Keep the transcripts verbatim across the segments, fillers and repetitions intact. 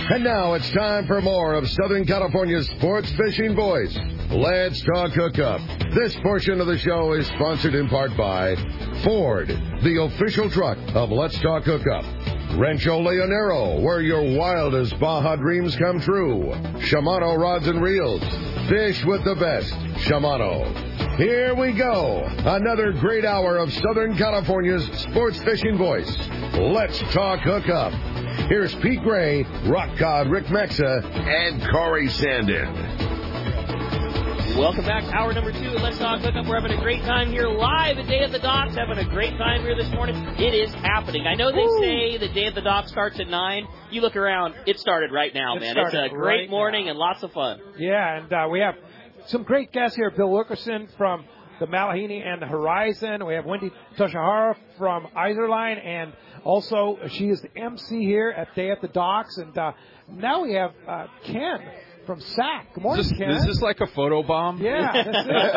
And now it's time for more of Southern California's sports fishing voice. Let's talk hookup. This portion of the show is sponsored in part by Ford, the official truck of Let's Talk Hookup. Rancho Leonero, where your wildest Baja dreams come true. Shimano Rods and Reels. Fish with the best. Shimano. Here we go. Another great hour of Southern California's sports fishing voice. Let's Talk Hookup. Here's Pete Gray, Rock God Rick Mexa, and Corey Sandin. Welcome back. Hour number two of Let's Talk Hookup. We're having a great time here live at Day at the Docks. Having a great time here this morning. It is happening. I know they Woo. say the Day at the Docks starts at nine. You look around, it started right now, it man. It's a great right morning now. And lots of fun. Yeah, and uh, we have some great guests here. Bill Wilkerson from the Malahini and the Horizon. We have Wendy Toshihara from Iserline, and also she is the M C here at Day at the Docks. And uh, now we have uh, Ken from S A C. Good morning, is this, Ken. Is this like a photo bomb? Yeah, this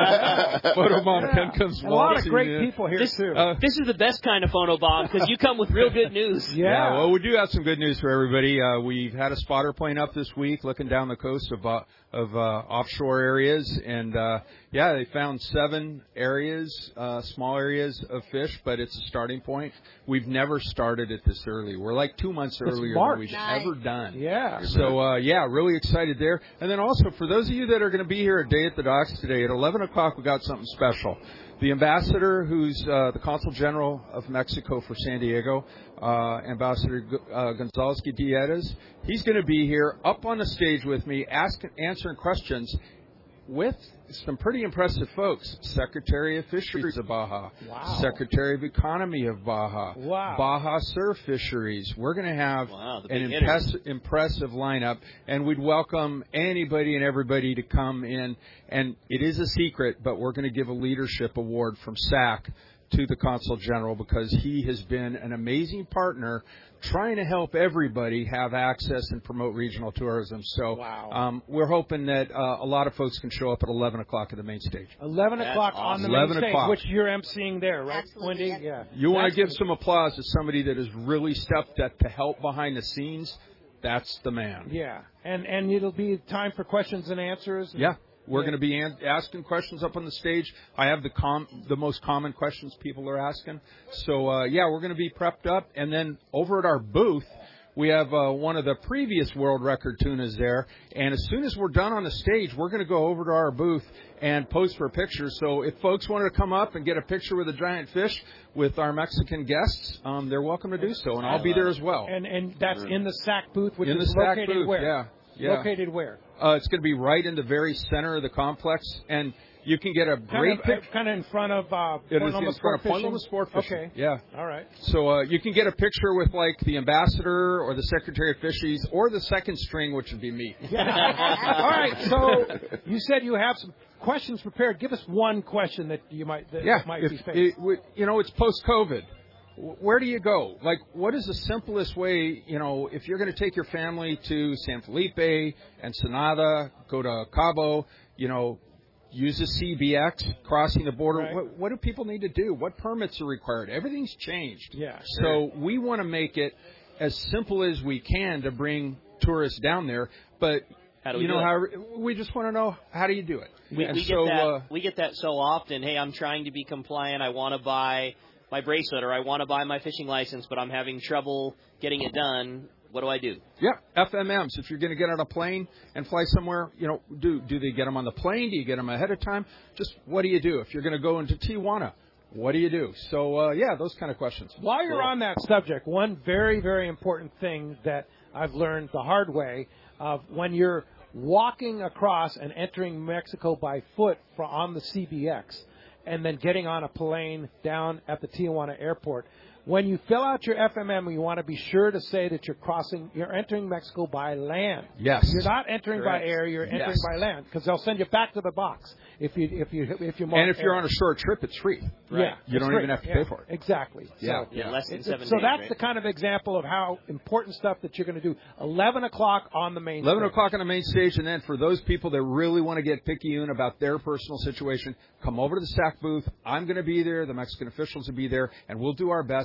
is. Photo bomb. Yeah. Ken comes A lot of great in. people here, this, too. Uh, this is the best kind of photo bomb because you come with real good news. Yeah. yeah. Well, we do have some good news for everybody. Uh, we've had a spotter plane up this week looking down the coast of uh, of uh, offshore areas, and uh, yeah, they found seven areas, uh, small areas of fish, but it's a starting point. We've never started it this early. We're like two months it's earlier March. than we've nice. ever done. Yeah. So, uh, yeah, really excited there. And then also, for those of you that are going to be here at Day at the Docks today, at eleven o'clock, we got something special. The ambassador, who's uh, the Consul General of Mexico for San Diego, uh, Ambassador uh, Gonzalez Gutierrez, he's going to be here up on the stage with me, asking, answering questions with some pretty impressive folks. Secretary of Fisheries of Baja. Wow. Secretary of Economy of Baja. Wow. Baja Surf Fisheries. We're going to have wow, an impress- impressive lineup, and we'd welcome anybody and everybody to come in. And it is a secret, but we're going to give a leadership award from S A C to the Consul General because he has been an amazing partner trying to help everybody have access and promote regional tourism. So wow. um, we're hoping that uh, a lot of folks can show up at eleven o'clock at the main stage. eleven That's o'clock awesome. on the main eleven stage, o'clock. which you're emceeing there, right, Absolutely, Wendy? yeah. Yeah. You want That's to give some applause to somebody that has really stepped up to help behind the scenes. That's the man. Yeah, and and it'll be time for questions and answers. And, Yeah. We're yeah. going to be an- asking questions up on the stage. I have the com- the most common questions people are asking. So, uh, yeah, we're going to be prepped up. And then over at our booth, we have uh, one of the previous world record tunas there. And as soon as we're done on the stage, we're going to go over to our booth and pose for a picture. So if folks wanted to come up and get a picture with a giant fish with our Mexican guests, um, they're welcome to do so. And I'll be there as well. And and that's in the S A C booth, which in the is S A C located booth, where? yeah. Yeah. Located where? Uh, it's going to be right in the very center of the complex, and you can get a Kind great of, picture. kind of in front of uh, It Point is Loma in front Sport of Point Fishing? Loma Sport Fishing. Okay. Yeah. All right. So uh, you can get a picture with, like, the ambassador or the Secretary of Fisheries or the second string, which would be me. Yeah. All right. So you said you have some questions prepared. Give us one question that you might that Yeah. might If, be faced. it, would- you know, it's post-COVID. Where do you go? Like, what is the simplest way, you know, if you're going to take your family to San Felipe, Ensenada, go to Cabo, you know, use a C B X, crossing the border. Right. What, what do people need to do? What permits are required? Everything's changed. Yeah. So we want to make it as simple as we can to bring tourists down there, but How do we you know, do it? how we just want to know, how do you do it? We, And we so, get that. uh, we get that so often. Hey, I'm trying to be compliant. I want to buy my bracelet or I want to buy my fishing license, but I'm having trouble getting it done. What do I do? Yeah, F M Ms. If you're going to get on a plane and fly somewhere, you know, do do they get them on the plane? Do you get them ahead of time? Just what do you do? If you're going to go into Tijuana, what do you do? So, uh, yeah, those kind of questions. While you're Cool. on that subject, one very, very important thing that I've learned the hard way of when you're walking across and entering Mexico by foot for, on the C B X and then getting on a plane down at the Tijuana airport, when you fill out your F M M, you want to be sure to say that you're crossing, you're entering Mexico by land. Yes. You're not entering Correct. by air, you're entering Yes. by land because they'll send you back to the box if you if you if you mark And if you're air. on a short trip, it's free. Yeah, You it's don't free. even have to Yeah, pay for it. Exactly. Yeah. So, Yeah, less than it's- seven so days, that's right? the kind of example of how important stuff that you're going to do. eleven o'clock on the main eleven stage. o'clock on the main stage, and then for those people that really want to get picayune about their personal situation, come over to the S A C booth. I'm going to be there. The Mexican officials will be there, and we'll do our best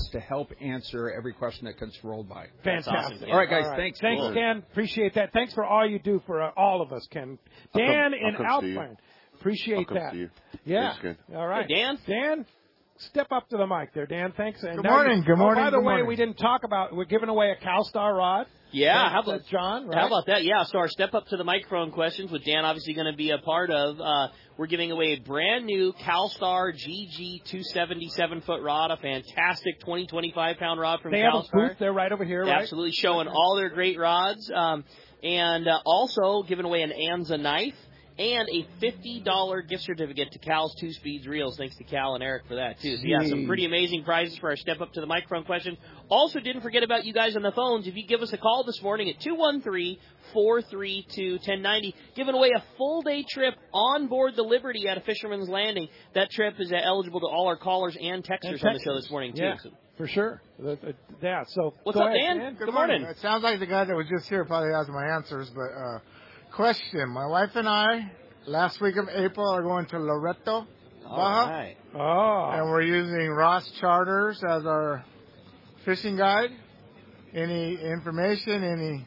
wants to help answer every question that comes rolled by. Fantastic. Awesome, All right, guys. All right. Thanks. Thanks, Cool. Ken. Appreciate that. Thanks for all you do for uh, all of us, Ken. I'll Dan come- in I'll come see you. Alpine. Appreciate I'll come that. see you. Yeah. Thanks, Ken. All right. Hey, Dan. Dan, step up to the mic there, Dan. Thanks. And Good now morning, you- good morning, Oh, by the good way, morning. we didn't talk about, we're giving away a CalStar rod. Yeah, Thanks how to about John, right? How about that? Yeah, so our step up to the microphone questions, with Dan obviously going to be a part of. Uh, we're giving away a brand new CalStar G G two seventy-seven foot rod, a fantastic twenty, twenty-five pound rod from They have a CalStar. booth there right over here, right? Absolutely, showing all their great rods. Um, and uh, also giving away an Anza knife and a fifty dollars gift certificate to Cal's Two Speeds Reels. Thanks to Cal and Eric for that, too. So, yeah, some pretty amazing prizes for our Step Up to the Microphone question. Also, didn't forget about you guys on the phones. If you give us a call this morning at two one three, four three two, one zero nine zero, giving away a full-day trip on board the Liberty at a Fisherman's Landing. That trip is eligible to all our callers and texters And on the show Texas. this morning, too. Yeah, So, for sure. Uh, uh, Yeah, so what's go up, ahead, Dan? Good, Good morning. It sounds like the guy that was just here probably has my answers, but uh, question. My wife and I, last week of April, are going to Loreto, Baja, All right. Oh. and we're using Ross Charters as our fishing guide. Any information, any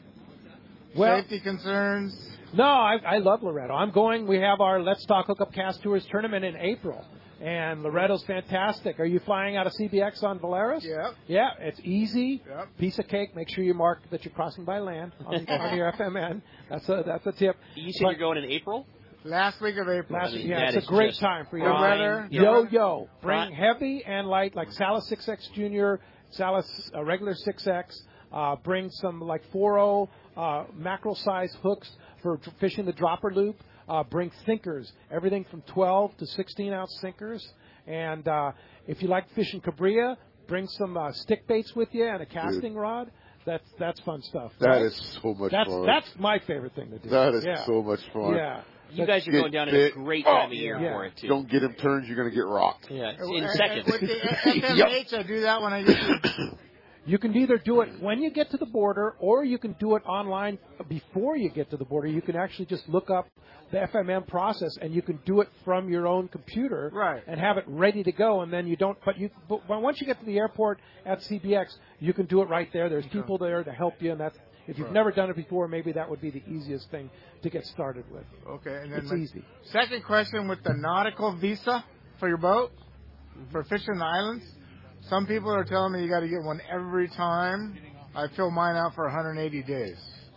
Well, safety concerns? no, I, I love Loretto. I'm going, we have our Let's Talk Hookup Cast Tours tournament in April. And Loretto's fantastic. Are you flying out of C B X on Valeris? Yep. Yeah, it's easy. Yep. Piece of cake. Make sure you mark that you're crossing by land on, on your F M N. That's a that's a tip. You said But you're going in April? Last week of April. last, I mean, yeah, that it's is a great just time for you. Good weather. Yeah. Yo yo, bring Right. heavy and light like Salas six X Junior, Salas uh, regular six X. Uh, bring some like four oh uh, mackerel size hooks for dr- fishing the dropper loop. Uh, bring sinkers, everything from twelve to sixteen ounce sinkers. And uh, if you like fishing cabrilla, bring some uh, stick baits with you and a casting rod. That's that's fun stuff. That right? is so much that's fun. that's my favorite thing to do. That is yeah. so much fun. Yeah. You But- guys are Get going down at a bit. great time of Oh, year yeah. for it, too. Don't get him turns, you're going to get rocked. Yeah, it's And- in and seconds. With the F M H, I do that when I get to You can either do it when you get to the border, or you can do it online before you get to the border. You can actually just look up the F M M process, and you can do it from your own computer, Right. and have it ready to go. And then you don't. But you. But once you get to the airport at C B X, you can do it right there. There's people there to help you, and that's. If you've Right. never done it before, maybe that would be the easiest thing to get started with. Okay, and then It's my easy. second question with the nautical visa for your boat for fishing the islands. Some people are telling me you got to get one every time. I fill mine out for one hundred eighty days.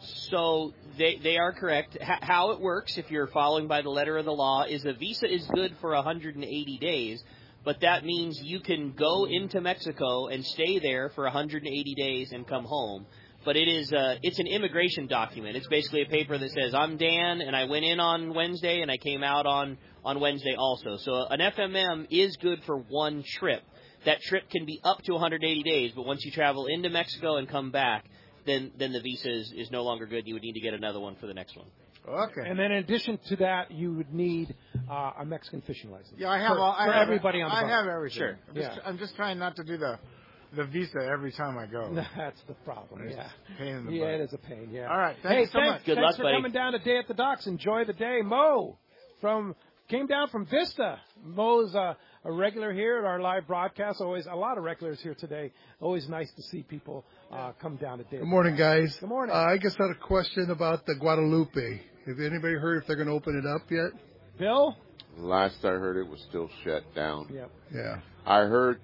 So they they are correct. H- how it works, if you're following by the letter of the law, is a visa is good for one hundred eighty days, but that means you can go into Mexico and stay there for one hundred eighty days and come home. But it is uh, it's an immigration document. It's basically a paper that says I'm Dan and I went in on Wednesday and I came out on on Wednesday also. So an F M M is good for one trip. That trip can be up to one hundred eighty days, but once you travel into Mexico and come back, then then the visa is, is no longer good. You would need to get another one for the next one. Okay. And then in addition to that, you would need uh, a Mexican fishing license. Yeah, I have for, all. I for have, everybody on the I boat. have everything. Sure. I'm just, Yeah. I'm just trying not to do the the visa every time I go. That's the problem. It's Yeah. a pain in the Yeah, butt. it is a pain. Yeah. All right. Thank hey, you so thanks, much. Good thanks luck, for buddy. coming down today at the docks. Enjoy the day, Mo. From came down from Vista. Mo's uh, a regular here at our live broadcast. Always a lot of regulars here today. Always nice to see people uh, come down today. Good morning, guys. Good morning. Uh, I just had a question about the Guadalupe. Have anybody heard if they're going to open it up yet? Bill. Last I heard, it was still shut down. Yep. Yeah. I heard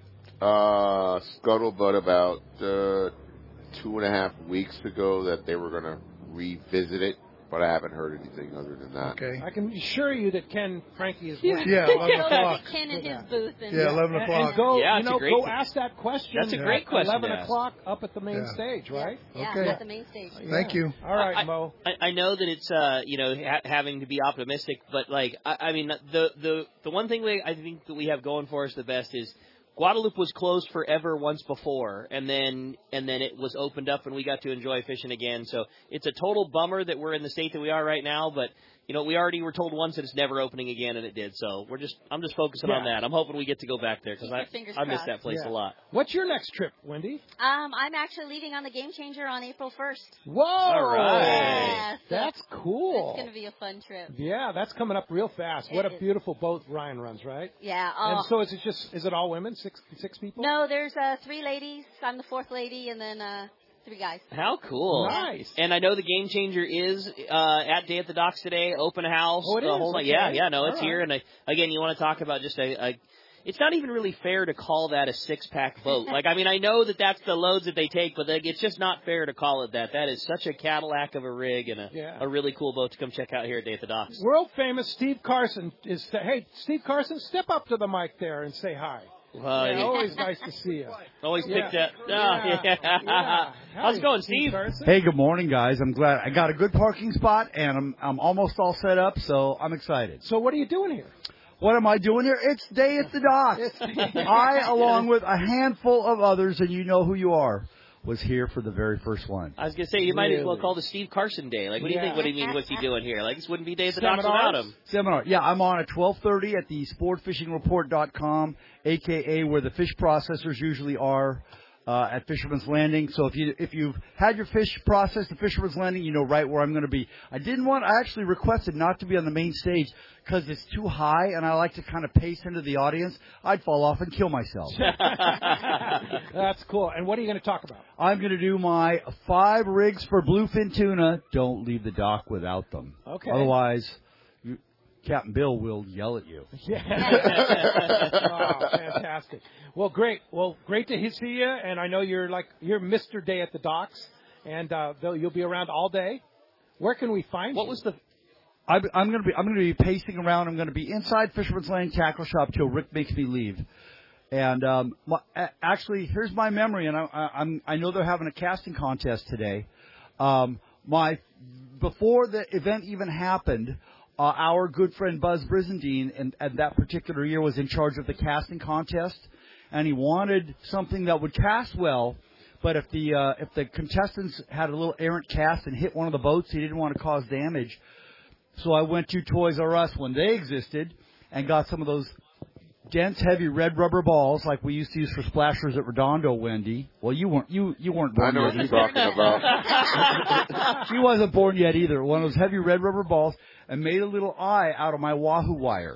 uh, scuttlebutt about uh, two and a half weeks ago that they were going to revisit it, but I haven't heard anything other than that. Okay. I can assure you that Ken Frankie is Yeah, waiting. eleven Go o'clock. to Ken in his booth and Yeah, eleven And, o'clock. and go, Yeah, you it's a know, great go que- ask that question. That's a great at question Eleven to ask. o'clock up at the main Yeah. stage, right? Yeah, Okay. at the main stage. Thank you. All right, I, Mo. I, I know that it's uh you know ha- having to be optimistic, but like I, I mean the the the one thing we I think that we have going for us the best is Guadalupe was closed forever once before, and then and then it was opened up and we got to enjoy fishing again. So it's a total bummer that we're in the state that we are right now, but. You know, we already were told once that it's never opening again, and it did. So we're just, I'm just focusing on Yeah. that. I'm hoping we get to go back there because Keep I, your fingers I miss crossed. that place Yeah. a lot. What's your next trip, Wendy? Um, I'm actually leaving on the Game Changer on April first. Whoa! All right. Yeah, so That's cool. It's going to be a fun trip. Yeah, that's coming up real fast. What It a is. beautiful boat Ryan runs, right? Yeah. And Oh. so is it just, is it all women, six six people? No, there's uh, three ladies. I'm the fourth lady, and then uh, three guys. How cool. Nice. And I know the Game Changer is uh, at Day at the Docks today, open house. Oh, it the is? Whole night. Okay. Yeah, yeah, no, All it's right. here. And I, again, you want to talk about just a, a it's not even really fair to call that a six-pack boat. Like, I mean, I know that that's the loads that they take, but like, it's just not fair to call it that. That is such a Cadillac of a rig and a, Yeah. a really cool boat to come check out here at Day at the Docks. World famous Steve Carson is, hey, Steve Carson, step up to the mic there and say hi. Well, Yeah, you- always nice to see you. Always Yeah. picked up. Oh, Yeah. yeah. Yeah. How's it going, Steve? Carson? Hey, good morning, guys. I'm glad I got a good parking spot, and I'm I'm almost all set up, so I'm excited. So what are you doing here? What am I doing here? It's Day at the Docks. I, along with a handful of others, and you know who you are, was here for the very first one. I was going to say, you might as well Really? call the Steve Carson Day. Like, what do you Yeah. think? What do you mean, what's he doing here? Like, this wouldn't be Day at the Docks Seminars? without him. Seminar. Yeah, I'm on at twelve thirty at the sport fishing report dot com, a k a where the fish processors usually are uh, at Fisherman's Landing. So if you if you've had your fish processed at Fisherman's Landing, you know right where I'm going to be. I didn't want. I actually requested not to be on the main stage because it's too high, and I like to kind of pace into the audience. I'd fall off and kill myself. That's cool. And what are you going to talk about? I'm going to do my five rigs for bluefin tuna. Don't leave the dock without them. Okay. Otherwise, you, Captain Bill will yell at you. Yeah. Oh, fantastic. Well, great. Well, great to see you. And I know you're like you're Mister Day at the Docks, and uh, they'll- you'll be around all day. Where can we find What you? was the I'm, I'm going to be I'm going to be pacing around. I'm going to be inside Fisherman's Landing Tackle Shop till Rick makes me leave. And um, my, a- actually, here's my memory, and I, I, I'm I know they're having a casting contest today. Um, my before the event even happened, uh, our good friend Buzz Brizendine, and, and that particular year was in charge of the casting contest, and he wanted something that would cast well. But if the uh, if the contestants had a little errant cast and hit one of the boats, he didn't want to cause damage. So I went to Toys R Us when they existed and got some of those dense, heavy red rubber balls like we used to use for splashers at Redondo, Wendy. Well, you weren't you you weren't I born know yet what you're either. talking about. She wasn't born yet either. One of those heavy red rubber balls, and made a little eye out of my Wahoo wire.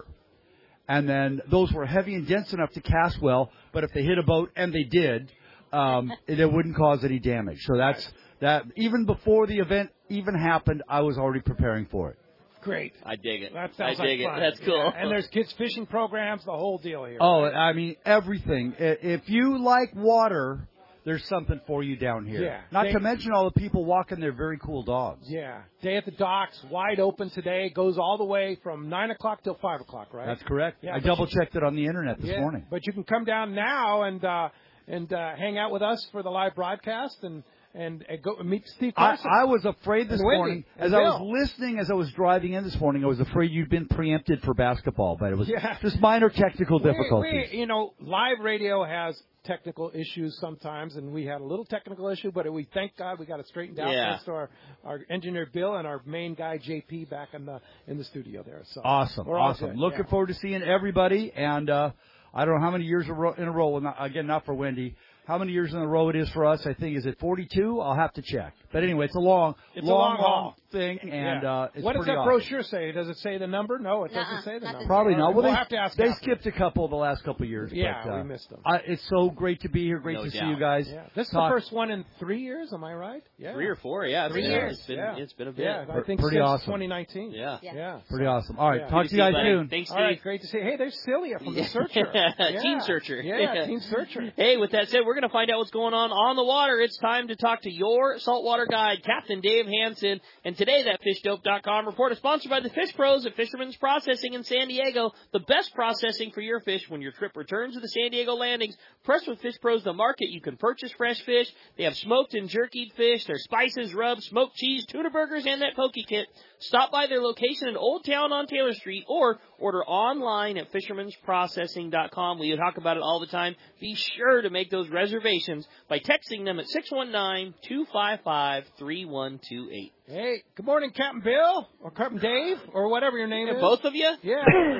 And then those were heavy and dense enough to cast well, but if they hit a boat, and they did, um, it, it wouldn't cause any damage. So that's that. Even before the event even happened, I was already preparing for it. Great. I dig it. That I sounds dig like it. fun. That's cool. Yeah. And there's kids fishing programs, the whole deal here. Oh, I mean, everything. I- If you like water, there's something for you down here. Yeah. Not They- to mention all the people walking their very cool dogs. Yeah. Day at the Docks, wide open today. Goes all the way from nine o'clock till five o'clock, right? That's correct. Yeah, I but double checked it on the internet this yeah, morning. But you can come down now and uh, and uh, hang out with us for the live broadcast and and, and go meet Steve I, Carson. I was afraid this And Wendy, morning, and as I was Bill. listening, as I was driving in this morning, I was afraid you'd been preempted for basketball, but it was Yeah. just minor technical We- difficulties. we- you know, live radio has technical issues sometimes, and we had a little technical issue, but we thank God we got it straightened out. Yeah. Thanks to our, our engineer Bill and our main guy J P back in the in the studio there. So Awesome, we're all awesome. good, Looking yeah. forward to seeing everybody, and uh, I don't know how many years in a row, in a row well, not, again, not for Wendy, how many years in a row it is for us. I think, is it forty-two? I'll have to check. But anyway, it's a long, It's a long, long haul. thing, and Yeah. uh, it's what does pretty that awesome. brochure say? Does it say the number? No, it doesn't Nuh-uh, say the not number. this Probably All not. right, Well, we'll they, have to ask. they Catherine. skipped a couple the last couple of years. Yeah, but, uh, we missed them. I, it's so great to be here. Great No to see doubt. you guys. Yeah. This is Talk- the first one in three years. Am I right? Yeah. Three or four, yeah. Three it's, years. It's been, yeah. it's been a bit. Yeah, I Pre- think pretty since awesome. twenty nineteen. Yeah. Yeah. Yeah. Pretty awesome. All right, Yeah. talk Good to you guys buddy. soon. Thanks, All right, Steve. great to see. Hey, there's Celia from the Yeah. Searcher. Yeah. Team Searcher. Yeah, Yeah. Team Searcher. Hey, with that said, we're going to find out what's going on on the water. It's time to talk to your saltwater guide, Captain Dave Hansen. And today, that fish dope dot com report is sponsored by the Fish Pros at Fisherman's Processing in San Diego. The best processing for your fish when your trip returns to the San Diego landings. Press with Fish Pros the market. You can purchase fresh fish. They have smoked and jerkied fish. There's spices, rubs, smoked cheese, tuna burgers, and that poke kit. Stop by their location in Old Town on Taylor Street or order online at fishermans processing dot com. We talk about it all the time. Be sure to make those reservations by texting them at six one nine, two five five, three one two eight. Hey, good morning, Captain Bill, or Captain Dave, or whatever your name is. Both of you? Yeah.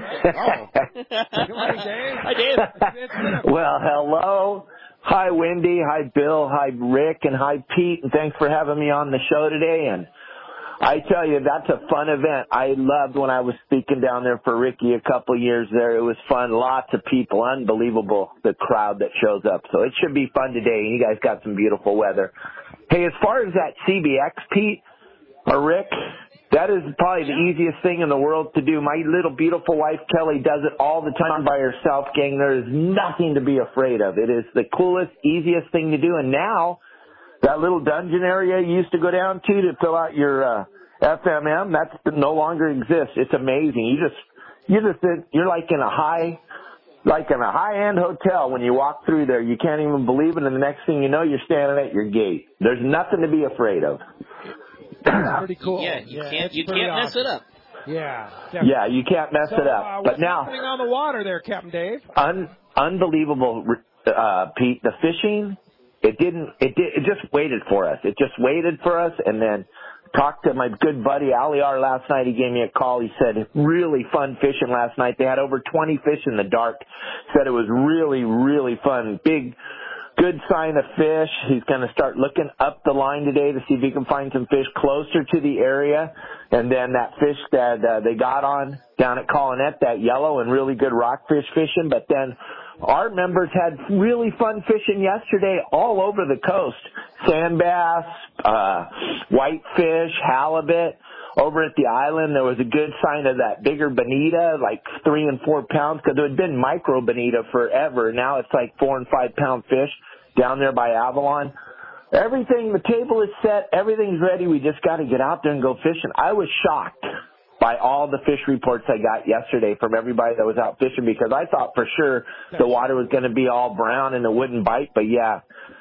Oh. Good morning, Dave. Hi, Dave. It's been a- Well, hello. Hi, Wendy. Hi, Bill. Hi, Rick. And hi, Pete. And thanks for having me on the show today. And I tell you, that's a fun event. I loved when I was speaking down there for Ricky a couple years there. It was fun. Lots of people. Unbelievable, the crowd that shows up. So it should be fun today. You guys got some beautiful weather. Hey, as far as that C B X, Pete or Rick, that is probably the easiest thing in the world to do. My little beautiful wife, Kelly, does it all the time by herself, gang. There is nothing to be afraid of. It is the coolest, easiest thing to do. And now, that little dungeon area you used to go down to to fill out your uh, F M M, that no longer exists. It's amazing. You just, you just, you're like in a high, like in a high-end hotel when you walk through there. You can't even believe it, and the next thing you know, you're standing at your gate. There's nothing to be afraid of. That's pretty cool. Yeah, you yeah, can't, you pretty can't mess awesome. it up. Yeah, definitely. Yeah, you can't mess so, it up. Uh, but what's now, happening on the water there, Captain Dave? un, unbelievable, uh, Pete. The fishing. It didn't, it did, it just waited for us. It just waited for us, and then talked to my good buddy Aliar last night. He gave me a call. He said, really fun fishing last night. They had over twenty fish in the dark. Said it was really, really fun. Big, good sign of fish. He's going to start looking up the line today to see if he can find some fish closer to the area. And then that fish that uh, they got on down at Colonette, that yellow and really good rockfish fishing. But then our members had really fun fishing yesterday all over the coast. Sand bass, uh, whitefish, halibut. Over at the island, there was a good sign of that bigger bonita, like three and four pounds, because there had been micro bonita forever. Now it's like four and five pound fish down there by Avalon. Everything, the table is set. Everything's ready. We just got to get out there and go fishing. I was shocked by all the fish reports I got yesterday from everybody that was out fishing, because I thought for sure the water was going to be all brown and it wouldn't bite. But, yeah,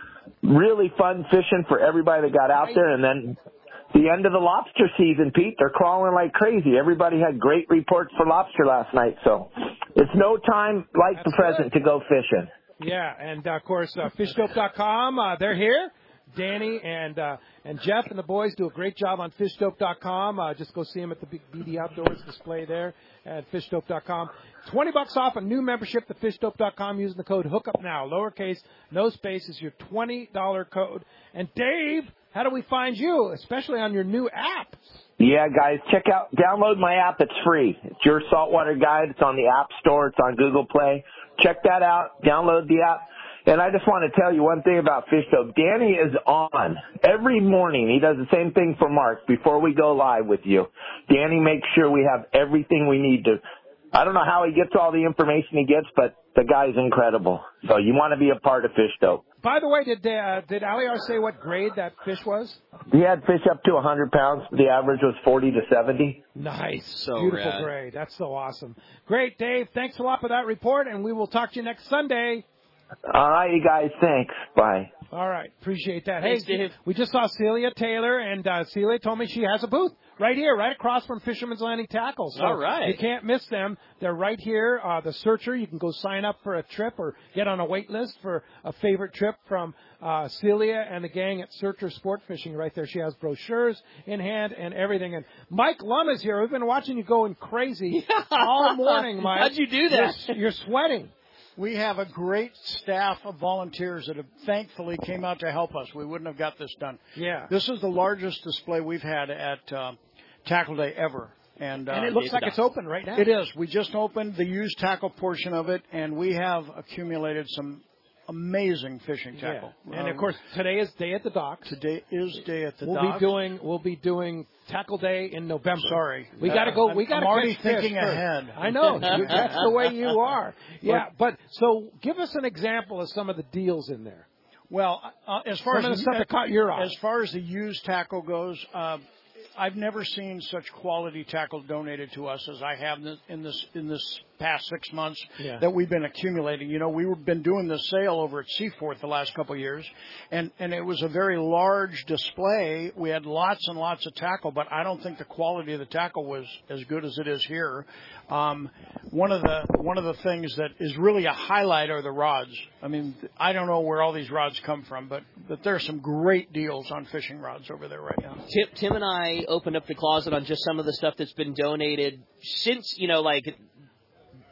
really fun fishing for everybody that got out there. And then the end of the lobster season, Pete, they're crawling like crazy. Everybody had great reports for lobster last night. So it's no time like That's the present good. to go fishing. Yeah, and, uh, of course, uh, fish dope dot com, uh, they're here. Danny and uh, and Jeff and the boys do a great job on fish dope dot com. Uh, just go see them at the B D Outdoors display there at fish dope dot com. twenty bucks off a new membership to fish dope dot com using the code HOOKUPNOW. Lowercase, no space is your twenty dollars code. And Dave, how do we find you, especially on your new app? Yeah, guys, check out, download my app. It's free. It's your saltwater guide. It's on the App Store. It's on Google Play. Check that out. Download the app. And I just want to tell you one thing about Fish Dope. Danny is on every morning. He does the same thing for Mark before we go live with you. Danny makes sure we have everything we need to. I don't know how he gets all the information he gets, but the guy's incredible. So you want to be a part of Fish Dope. By the way, did uh, did Aliar say what grade that fish was? He had fish up to one hundred pounds. The average was forty to seventy. Nice. So Beautiful rad. grade. That's so awesome. Great, Dave. Thanks a lot for that report, and we will talk to you next Sunday. All right, you guys. Thanks. Bye. All right. Appreciate that. Thanks, hey, Dave. We just saw Celia Taylor, and uh, Celia told me she has a booth right here, right across from Fisherman's Landing Tackle. So All right. you can't miss them. They're right here. Uh, the Searcher, you can go sign up for a trip or get on a wait list for a favorite trip from uh, Celia and the gang at Searcher Sport Fishing right there. She has brochures in hand and everything. And Mike Lum is here. We've been watching you going crazy all morning, Mike. How'd you do that? You're, you're sweating. We have a great staff of volunteers that have thankfully came out to help us. We wouldn't have got this done. Yeah. This is the largest display we've had at uh, Tackle Day ever. And, uh, And it looks like it's open right now. It is. We just opened the used tackle portion of it, and we have accumulated some amazing fishing tackle. Yeah. And Uh, of course, today is Day at the Docks. Today is Day at the we'll Docks. be doing we'll be doing Tackle Day in November. Sorry, we uh, got to go. I'm, We got to I'm already catch fish thinking first. ahead. I know You- that's the way you are. Yeah, but so give us an example of some of the deals in there. Well, uh, as far Some as of the stuff that caught your eye. as far as the used tackle goes, uh, I've never seen such quality tackle donated to us as I have in this in this past six months Yeah. that we've been accumulating. You know, we've been doing this sale over at Seaforth the last couple of years, and and it was a very large display. We had lots and lots of tackle, but I don't think the quality of the tackle was as good as it is here. Um, one of the one of the things that is really a highlight are the rods. I mean, I don't know where all these rods come from, but but there are some great deals on fishing rods over there right now. Tim, Tim and I opened up the closet on just some of the stuff that's been donated since, you know, like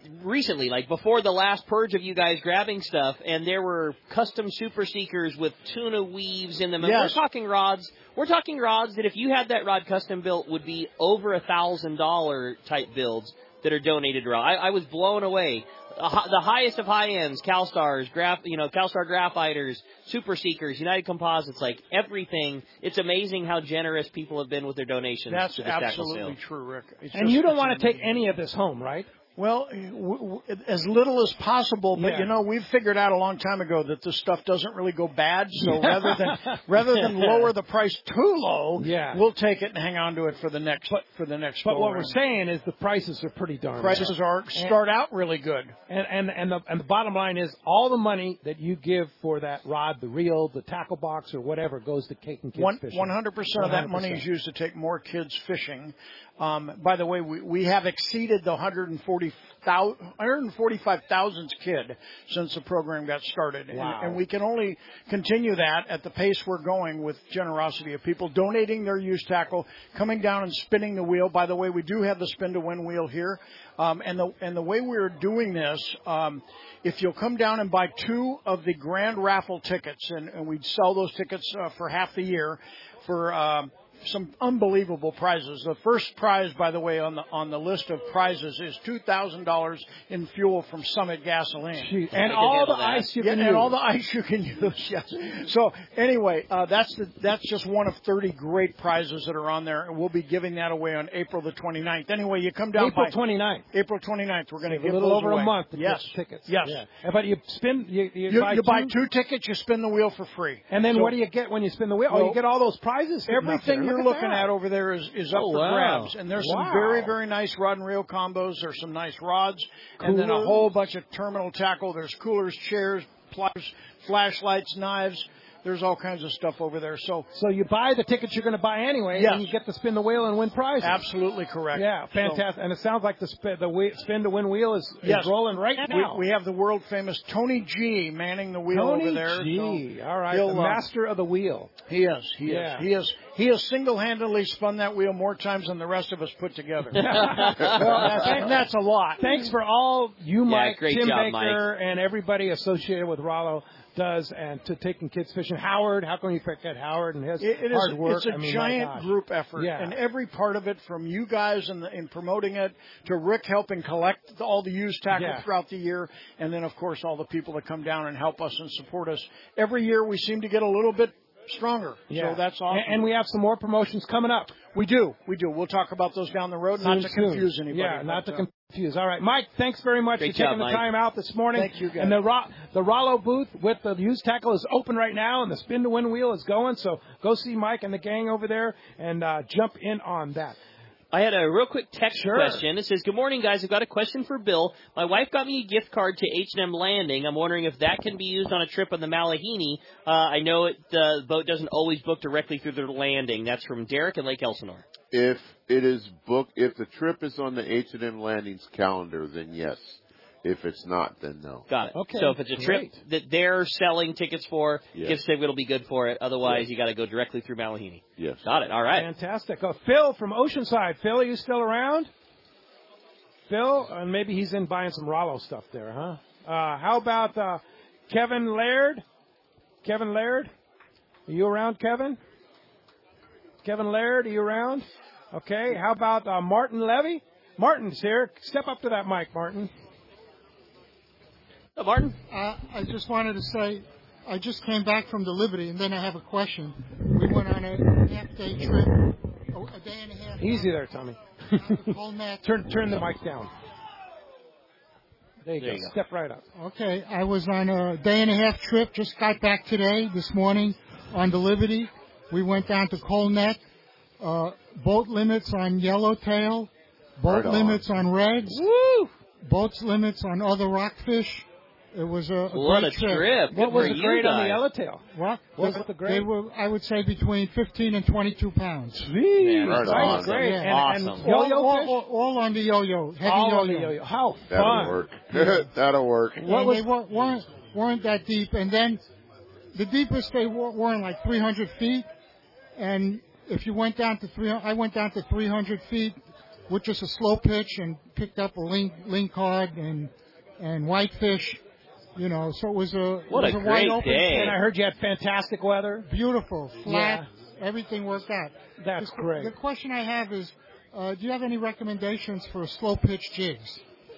recently, like before the last purge of you guys grabbing stuff, and there were custom super seekers with tuna weaves in them. And Yes. we're talking rods. We're talking rods that if you had that rod custom built would be over a thousand dollar type builds that are donated to. I, I was blown away. The highest of high ends, CalStars, Graph, you know, CalStar Graphiters, Super Seekers, United Composites, like everything. It's amazing how generous people have been with their donations. That's to this tackle absolutely sale. true, Rick. It's And just- you don't it's want to take amazing. any of this home, right? Well, w- w- as little as possible, but Yeah. you know, we've figured out a long time ago that this stuff doesn't really go bad. So rather than rather than lower the price too low, Yeah. we'll take it and hang on to it for the next for the next. But go what we're around. saying is the prices are pretty darn. Prices low. are start out really good. And and and the and the bottom line is all the money that you give for that rod, the reel, the tackle box, or whatever goes to Cake and Kids One Fishing. one hundred percent of that money one hundred is percent. used to take more kids fishing. Um, by the way, we, we have exceeded the one hundred forty-five thousandth kid since the program got started. Wow. And, and we can only continue that at the pace we're going with generosity of people donating their used tackle, coming down and spinning the wheel. By the way, we do have the spin to win wheel here. Um, and the and the way we're doing this, um, if you'll come down and buy two of the grand raffle tickets, and, and we'd sell those tickets uh, for half the year for um, some unbelievable prizes. The first prize, by the way, on the on the list of prizes is two thousand dollars in fuel from Summit Gasoline, Jeez. And all the ice you yeah, can and use. all the ice you can use. Yes. So anyway, uh, that's the, that's just one of thirty great prizes that are on there, and we'll be giving that away on April the twenty-ninth. Anyway, you come down April by twenty-ninth. April twenty-ninth. We're going to A give little those over away. a month to Yes. get tickets. Yes. Yeah. But you spin. You, you, You, buy, you two, buy two tickets, you spin the wheel for free. and then So what do you get when you spin the wheel? Oh, Well, you get all those prizes. sitting up Everything there. you're Look looking that. at over there is, is up Oh, for wow. grabs. And there's Wow. some very, very nice rod and reel combos. There's some nice rods. And then a Coolers. whole bunch of terminal tackle. There's coolers, chairs, pliers, flashlights, knives. There's all kinds of stuff over there. So So you buy the tickets you're going to buy anyway, Yes. and you get to spin the wheel and win prizes. absolutely correct. Yeah, So- fantastic. And it sounds like the spin, the wheel, spin to win wheel is, is Yes. rolling right now. We, we have the world famous Tony G manning the wheel Tony over there. G. So All right, he'll, the uh, master of the wheel. He is. He Yeah. is. He is. He has single-handedly spun that wheel more times than the rest of us put together. well, that's, and that's a lot. Thanks for all you, Yeah, Mike, great Tim job, Baker, and everybody associated with Rollo does, and to taking kids fishing. Howard, how can you forget Howard and his It, it hard is. work? It's a I mean, my giant gosh. group effort, Yeah. and every part of it, from you guys in, the, in promoting it to Rick helping collect all the used tackle Yeah. throughout the year, and then of course all the people that come down and help us and support us. Every year we seem to get a little bit stronger. Yeah. So that's awesome. And, and we have some more promotions coming up. we do. We do. We'll talk about those down the road, not Soon, to soon. confuse anybody. Yeah, not but, to uh, confuse. All right, Mike, thanks very much Great for taking job, the Mike. time out this morning. Thank you, guys. And the Ro- the Rollo booth with the used tackle is open right now, and the spin to win wheel is going. So go see Mike and the gang over there and uh, jump in on that. I had a real quick text Sure. question. It says, "Good morning, guys. I've got a question for Bill. My wife got me a gift card to H and M Landing. I'm wondering if that can be used on a trip on the Malahini. Uh, I know it, uh, the boat doesn't always book directly through the landing." That's from Derek in Lake Elsinore. If it is booked, if the trip is on the H and M Landings calendar, then yes. If it's not, then no. Got it. Okay, So if it's a trip great. that they're selling tickets for, Yes. gift certificate will be good for it. Otherwise, Yes. you got to go directly through Malahini. Yes. Got it. All right. Fantastic. Oh, Phil from Oceanside. Phil, are you still around? Phil, and maybe he's in buying some Rollo stuff there, huh? Uh, how about uh, Kevin Laird? Kevin Laird? Are you around, Kevin? Kevin Laird, are you around? Okay. How about uh, Martin Levy? Martin's here. Step up to that mic, Martin. Oh, Martin? Uh, I just wanted to say, I just came back from the Liberty, and then I have a question. We went on a half-day trip, oh, a day and a half. Easy there, Tommy. Whole net. turn turn the mic down. There you, There go. you go. Step right up. Okay, I was on a day and a half trip. Just got back today, this morning, on the Liberty. We went down to Coal Neck. Uh, boat limits on yellowtail. Boat Right on. limits on reds. Woo! Boats limits on other rockfish. It was a, a What great a trip. trip. What Good was for the you grade on the guys. yellowtail? What? What They- was the They grade? were, I would say, between fifteen and twenty-two pounds. Jeez, Right that's on. great. Yeah. And, Awesome. and yo-yo all, fish? all, all on the yo-yo, heavy All yo-yo. on the yo-yo. How That'll fun. work. That'll work. And What was- they weren't, weren't, weren't that deep. And then the deepest they were, weren't like three hundred feet. And if you went down to three, I went down to three hundred feet. with just a slow pitch and picked up a ling, lingcod and and whitefish. You know, so it was a what it was a, a great wide open. day. And I heard you had fantastic weather. Beautiful, flat, yeah. Everything worked out. That's the, great. The question I have is, uh, do you have any recommendations for slow pitch jigs?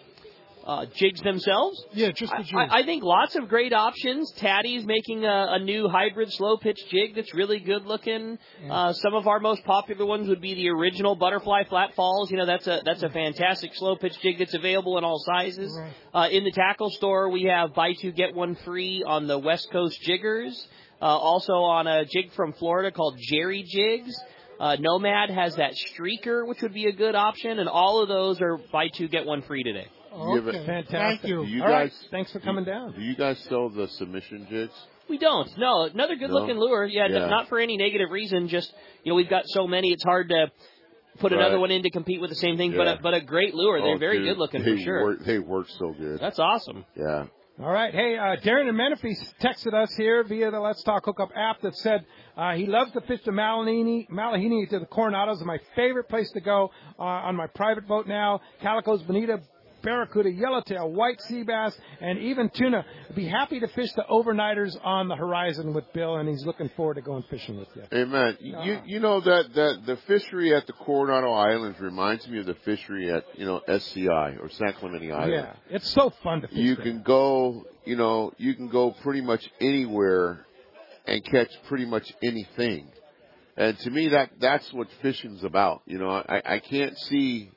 Uh, jigs themselves? Yeah, just the jigs. I, I think lots of great options. Taddy's making a, a new hybrid slow pitch jig that's really good looking. Yeah. Uh, some of our most popular ones would be the original Butterfly Flat Falls. You know, that's a that's a fantastic slow pitch jig that's available in all sizes. Right. Uh, in the tackle store, we have buy two get one free on the West Coast Jiggers. Uh, also on a jig from Florida called Jerry Jigs. Uh, Nomad has that Streaker, which would be a good option, and all of those are buy two get one free today. Okay, fantastic. Thank you. Do you All guys, right. Thanks for coming do, down. Do you guys sell the submission jigs? We don't. No, another good-looking No? lure. Yeah, Yeah. n- not for any negative reason. Just, you know, we've got so many, it's hard to put Right. another one in to compete with the same thing. Yeah. But a, but a great lure. They're Oh, very dude, good-looking they for sure. Work, they work so good. That's awesome. Yeah. All right. Hey, uh, Darren in Menifee texted us here via the Let's Talk Hookup app that said uh, he loves to fish the Malahini, Malahini to the Coronados. My favorite place to go uh, on my private boat now. Calico's, Bonita, Barracuda, Yellowtail, White Sea Bass, and even tuna. Be happy to fish the overnighters on the horizon with Bill, and he's looking forward to going fishing with you. Amen. Uh, You you know that, that the fishery at the Coronado Islands reminds me of the fishery at, you know, S C I or San Clemente Island. Yeah, it's so fun to fish You there. can go, you know, you can go pretty much anywhere and catch pretty much anything. And to me, that that's what fishing's about. You know, I, I can't see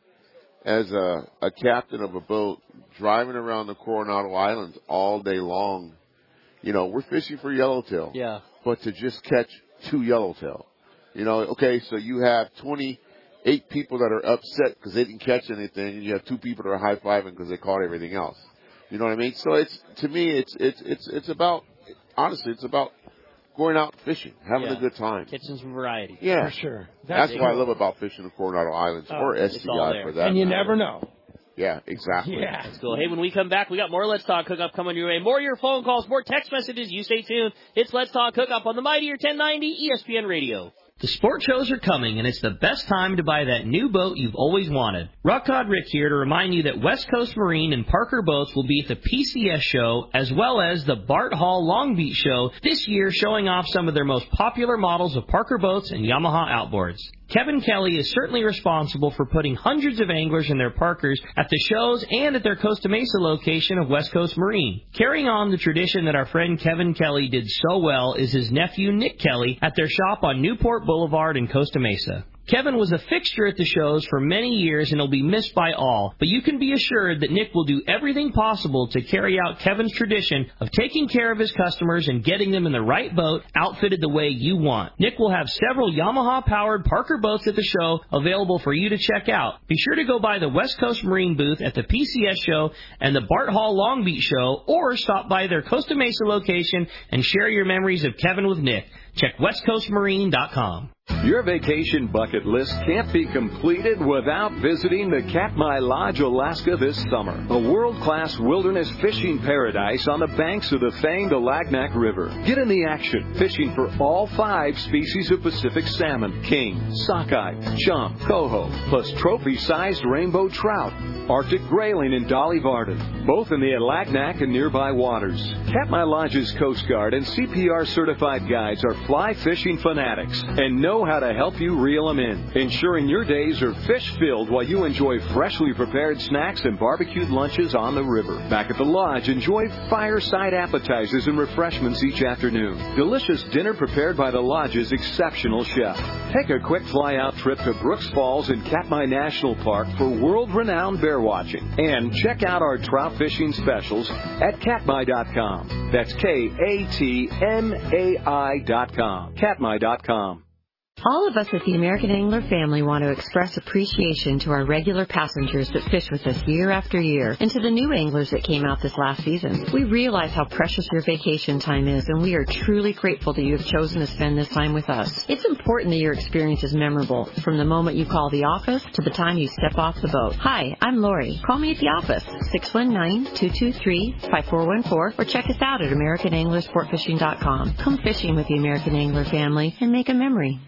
as a, a captain of a boat driving around the Coronado Islands all day long. You know, we're fishing for yellowtail. Yeah. But to just catch two yellowtail. You know, okay, so you have twenty-eight people that are upset because they didn't catch anything, and you have two people that are high-fiving because they caught everything else. You know what I mean? So it's, to me, it's, it's, it's, it's about, honestly, it's about going out fishing, having Yeah. a good time. Catching some variety. Yeah. For sure. That's, That's what I cool. love about fishing the Coronado Islands, Oh, or it's S C all I there. for that And you matter. never know. Yeah, exactly. Yeah. That's cool. Hey, when we come back, we got more Let's Talk Hookup coming your way. More of your phone calls, more text messages. You stay tuned. It's Let's Talk Hookup on the Mightier ten ninety E S P N Radio. The sport shows are coming, and it's the best time to buy that new boat you've always wanted. Rock Cod Rick here to remind you that West Coast Marine and Parker Boats will be at the P C S show, as well as the Bart Hall Long Beach show this year, showing off some of their most popular models of Parker boats and Yamaha outboards. Kevin Kelly is certainly responsible for putting hundreds of anglers in their Parkers at the shows and at their Costa Mesa location of West Coast Marine. Carrying on the tradition that our friend Kevin Kelly did so well is his nephew Nick Kelly at their shop on Newport Boulevard in Costa Mesa. Kevin was a fixture at the shows for many years and will be missed by all, but you can be assured that Nick will do everything possible to carry out Kevin's tradition of taking care of his customers and getting them in the right boat, outfitted the way you want. Nick will have several Yamaha-powered Parker boats at the show available for you to check out. Be sure to go by the West Coast Marine booth at the P C S show and the Bart Hall Long Beach show, or stop by their Costa Mesa location and share your memories of Kevin with Nick. Check west coast marine dot com. Your vacation bucket list can't be completed without visiting the Katmai Lodge, Alaska this summer. A world-class wilderness fishing paradise on the banks of the famed Alagnak River. Get in the action, fishing for all five species of Pacific salmon, king, sockeye, chum, coho, plus trophy-sized rainbow trout, Arctic grayling and Dolly Varden, both in the Alagnak and nearby waters. Katmai Lodge's Coast Guard and C P R-certified guides are fly fishing fanatics and know how to help you reel them in, ensuring your days are fish-filled while you enjoy freshly prepared snacks and barbecued lunches on the river. Back at the lodge, enjoy fireside appetizers and refreshments each afternoon. Delicious dinner prepared by the lodge's exceptional chef. Take a quick fly-out trip to Brooks Falls in Katmai National Park for world-renowned bear watching. And check out our trout fishing specials at katmai dot com. That's K A T M A I dot com. katmai dot com. All of us at the American Angler family want to express appreciation to our regular passengers that fish with us year after year, and to the new anglers that came out this last season. We realize how precious your vacation time is, and we are truly grateful that you have chosen to spend this time with us. It's important that your experience is memorable, from the moment you call the office to the time you step off the boat. Hi, I'm Lori. Call me at the office, six one nine, two two three, five four one four, or check us out at american angler sport fishing dot com. Come fishing with the American Angler family and make a memory.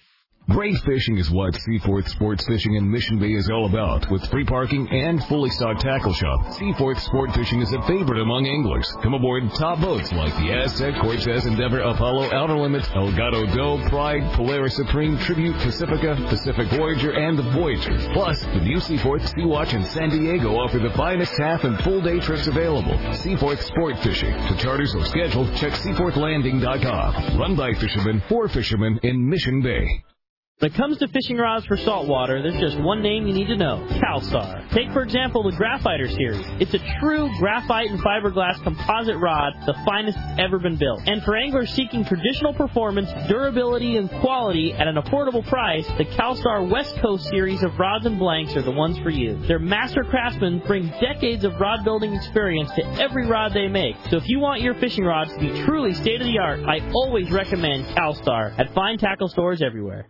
Great fishing is what Seaforth Sports Fishing in Mission Bay is all about. With free parking and fully stocked tackle shop, Seaforth Sport Fishing is a favorite among anglers. Come aboard top boats like the Aztec, Cortez, Endeavor, Apollo, Outer Limits, Elgato Doe, Pride, Polaris Supreme, Tribute, Pacifica, Pacific Voyager, and the Voyager. Plus, the new Seaforth Sea Watch in San Diego offer the finest half and full day trips available. Seaforth Sport Fishing. To charters or schedule, check seaforth landing dot com. Run by fishermen for fishermen in Mission Bay. When it comes to fishing rods for saltwater, there's just one name you need to know, CalStar. Take, for example, the Graphiter series. It's a true graphite and fiberglass composite rod, the finest ever been built. And for anglers seeking traditional performance, durability, and quality at an affordable price, the CalStar West Coast series of rods and blanks are the ones for you. Their master craftsmen bring decades of rod building experience to every rod they make. So if you want your fishing rods to be truly state-of-the-art, I always recommend CalStar at fine tackle stores everywhere.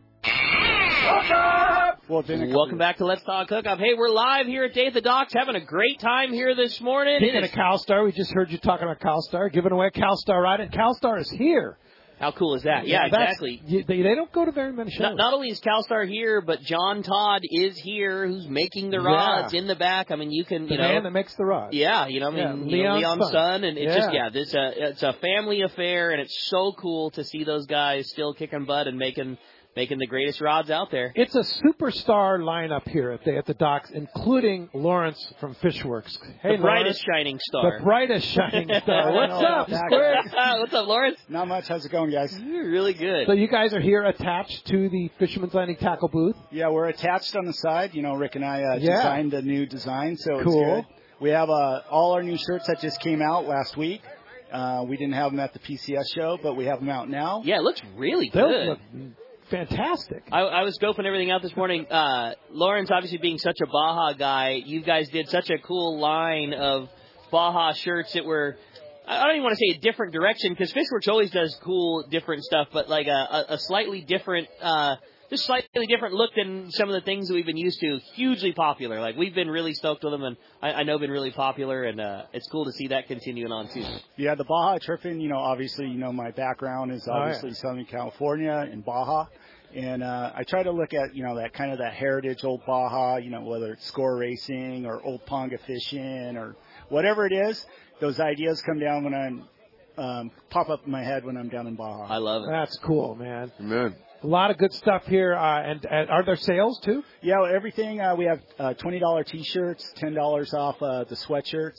Welcome back to Let's Talk Hookup. Hey, we're live here at Day at the Docks, having a great time here this morning. Speaking of CalStar, we just heard you talking about CalStar, giving away a CalStar ride, and CalStar is here. How cool is that? Yeah, That's, exactly. You, they, they don't go to very many shows. Not, not only is CalStar here, but John Todd is here, who's making the rods Yeah. in the back. I mean, you can, The you know, man that makes the rods. Yeah, you know, I mean, Yeah, you know, Leon's Leon's son. son, and it's Yeah. just, yeah, this, uh, it's a family affair, and it's so cool to see those guys still kicking butt and making. Making the greatest rods out there. It's a superstar lineup here at the, at the docks, including Lawrence from Fishworks. Hey, The brightest Lawrence. shining star. The brightest shining star. What's up, Square? What's up, Lawrence? Not much. How's it going, guys? You're really good. So you guys are here attached to the Fisherman's Landing tackle booth? Yeah, we're attached on the side. You know, Rick and I uh, Yeah. designed a new design, so Cool. it's good. We have uh, all our new shirts that just came out last week. Uh, we didn't have them at the P C S show, but we have them out now. Yeah, it looks really Those good. look fantastic. I, I was scoping everything out this morning. Uh, Lawrence, obviously being such a Baja guy, you guys did such a cool line of Baja shirts that were, I don't even want to say a different direction, because Fishworks always does cool, different stuff, but like a, a, a slightly different, uh, just slightly different look than some of the things that we've been used to. Hugely popular. Like, we've been really stoked with them, and I, I know been really popular, and uh, it's cool to see that continuing on, too. Yeah, the Baja Tripping, you know, obviously, you know, my background is Oh, yeah. obviously Southern California and Baja. And uh, I try to look at, you know, that kind of that heritage old Baja, you know, whether it's score racing or old Ponga fishing or whatever it is. Those ideas come down when I'm, um, pop up in my head when I'm down in Baja. I love it. That's cool, man. Amen. A lot of good stuff here. Uh, and, and are there sales, too? Yeah, well, everything. Uh, we have uh, twenty dollars T-shirts, ten dollars off uh, the sweatshirts,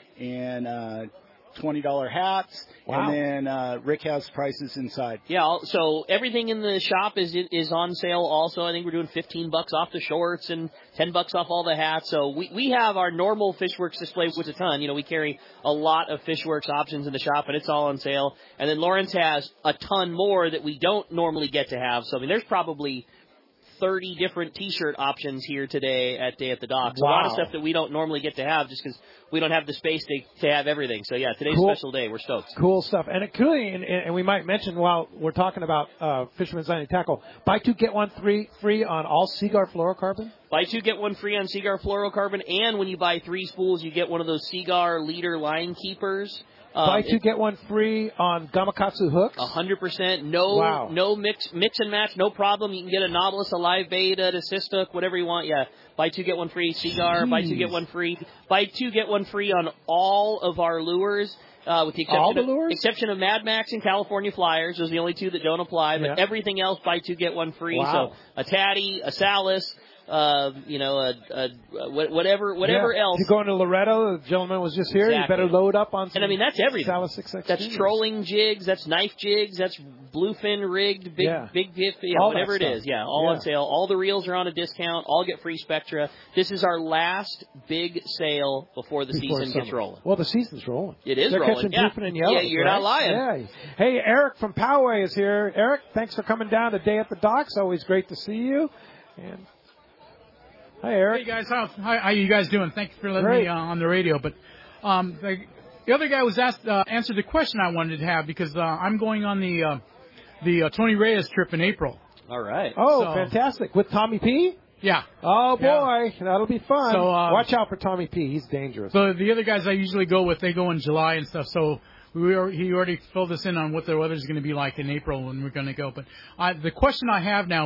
and uh, twenty dollars hats. Wow. And then uh, Rick has prices inside. Yeah, all- so everything in the shop is is on sale also. I think we're doing fifteen bucks off the shorts and ten bucks off all the hats. So we, we have our normal Fishworks display, which is a ton. You know, we carry a lot of Fishworks options in the shop, and it's all on sale. And then Lawrence has a ton more that we don't normally get to have. So, I mean, there's probably thirty different T-shirt options here today at Day at the Docks. Wow. A lot of stuff that we don't normally get to have just because we don't have the space to, to have everything. So, yeah, today's Cool. a special day. We're stoked. Cool stuff. And it could, and, and we might mention while we're talking about uh, Fisherman's Landing tackle, buy two, get one three free on all Seaguar fluorocarbon. Buy two, get one free on Seaguar fluorocarbon, and when you buy three spools, you get one of those Seaguar leader line keepers. Um, buy two, get one free on Gamakatsu hooks. A hundred percent. No, Wow. no mix, mix and match, no problem. You can get a Nautilus, a live beta, a cyst hook, whatever you want. Yeah, buy two, get one free. Seaguar, buy two, get one free. Buy two, get one free on all of our lures. Uh, with the exception All the of, lures? exception of Mad Max and California Flyers, those are the only two that don't apply. But Yeah. everything else, buy two, get one free. Wow. So a Tatty, a Salis, uh, you know, a, a, a whatever, whatever Yeah. else. If you're going to Loretto, the gentleman was just here. Exactly. You better load up on some And I mean, that's everything. Salis six X That's trolling jigs, that's knife jigs, that's bluefin rigged, big, Yeah. big, big, yeah, All that whatever it stuff. is. Yeah, all Yeah. on sale. All the reels are on a discount. All get free Spectra. This is our last big sale before the Before season gets summer. rolling. Well, the season's rolling. It is They're rolling. catching Yeah. bluefin and yellows, Yeah, you're right? not lying. Yeah. Hey, Eric from Poway is here. Eric, thanks for coming down to Day at the Docks. Always great to see you. And hi, Eric. Hey guys, how how, how you guys doing? Thank you for letting Great. me uh, on the radio. But um, the, the other guy was asked uh, answered the question I wanted to have because uh, I'm going on the uh, the uh, Tony Reyes trip in April. All right. Oh, So- fantastic. With Tommy P? Yeah. Oh, boy. Yeah. That'll be fun. So, uh, Watch out for Tommy P. He's dangerous. So the other guys I usually go with, they go in July and stuff. So we are, he already filled us in on what the weather's going to be like in April when we're going to go. But I, the question I have now is,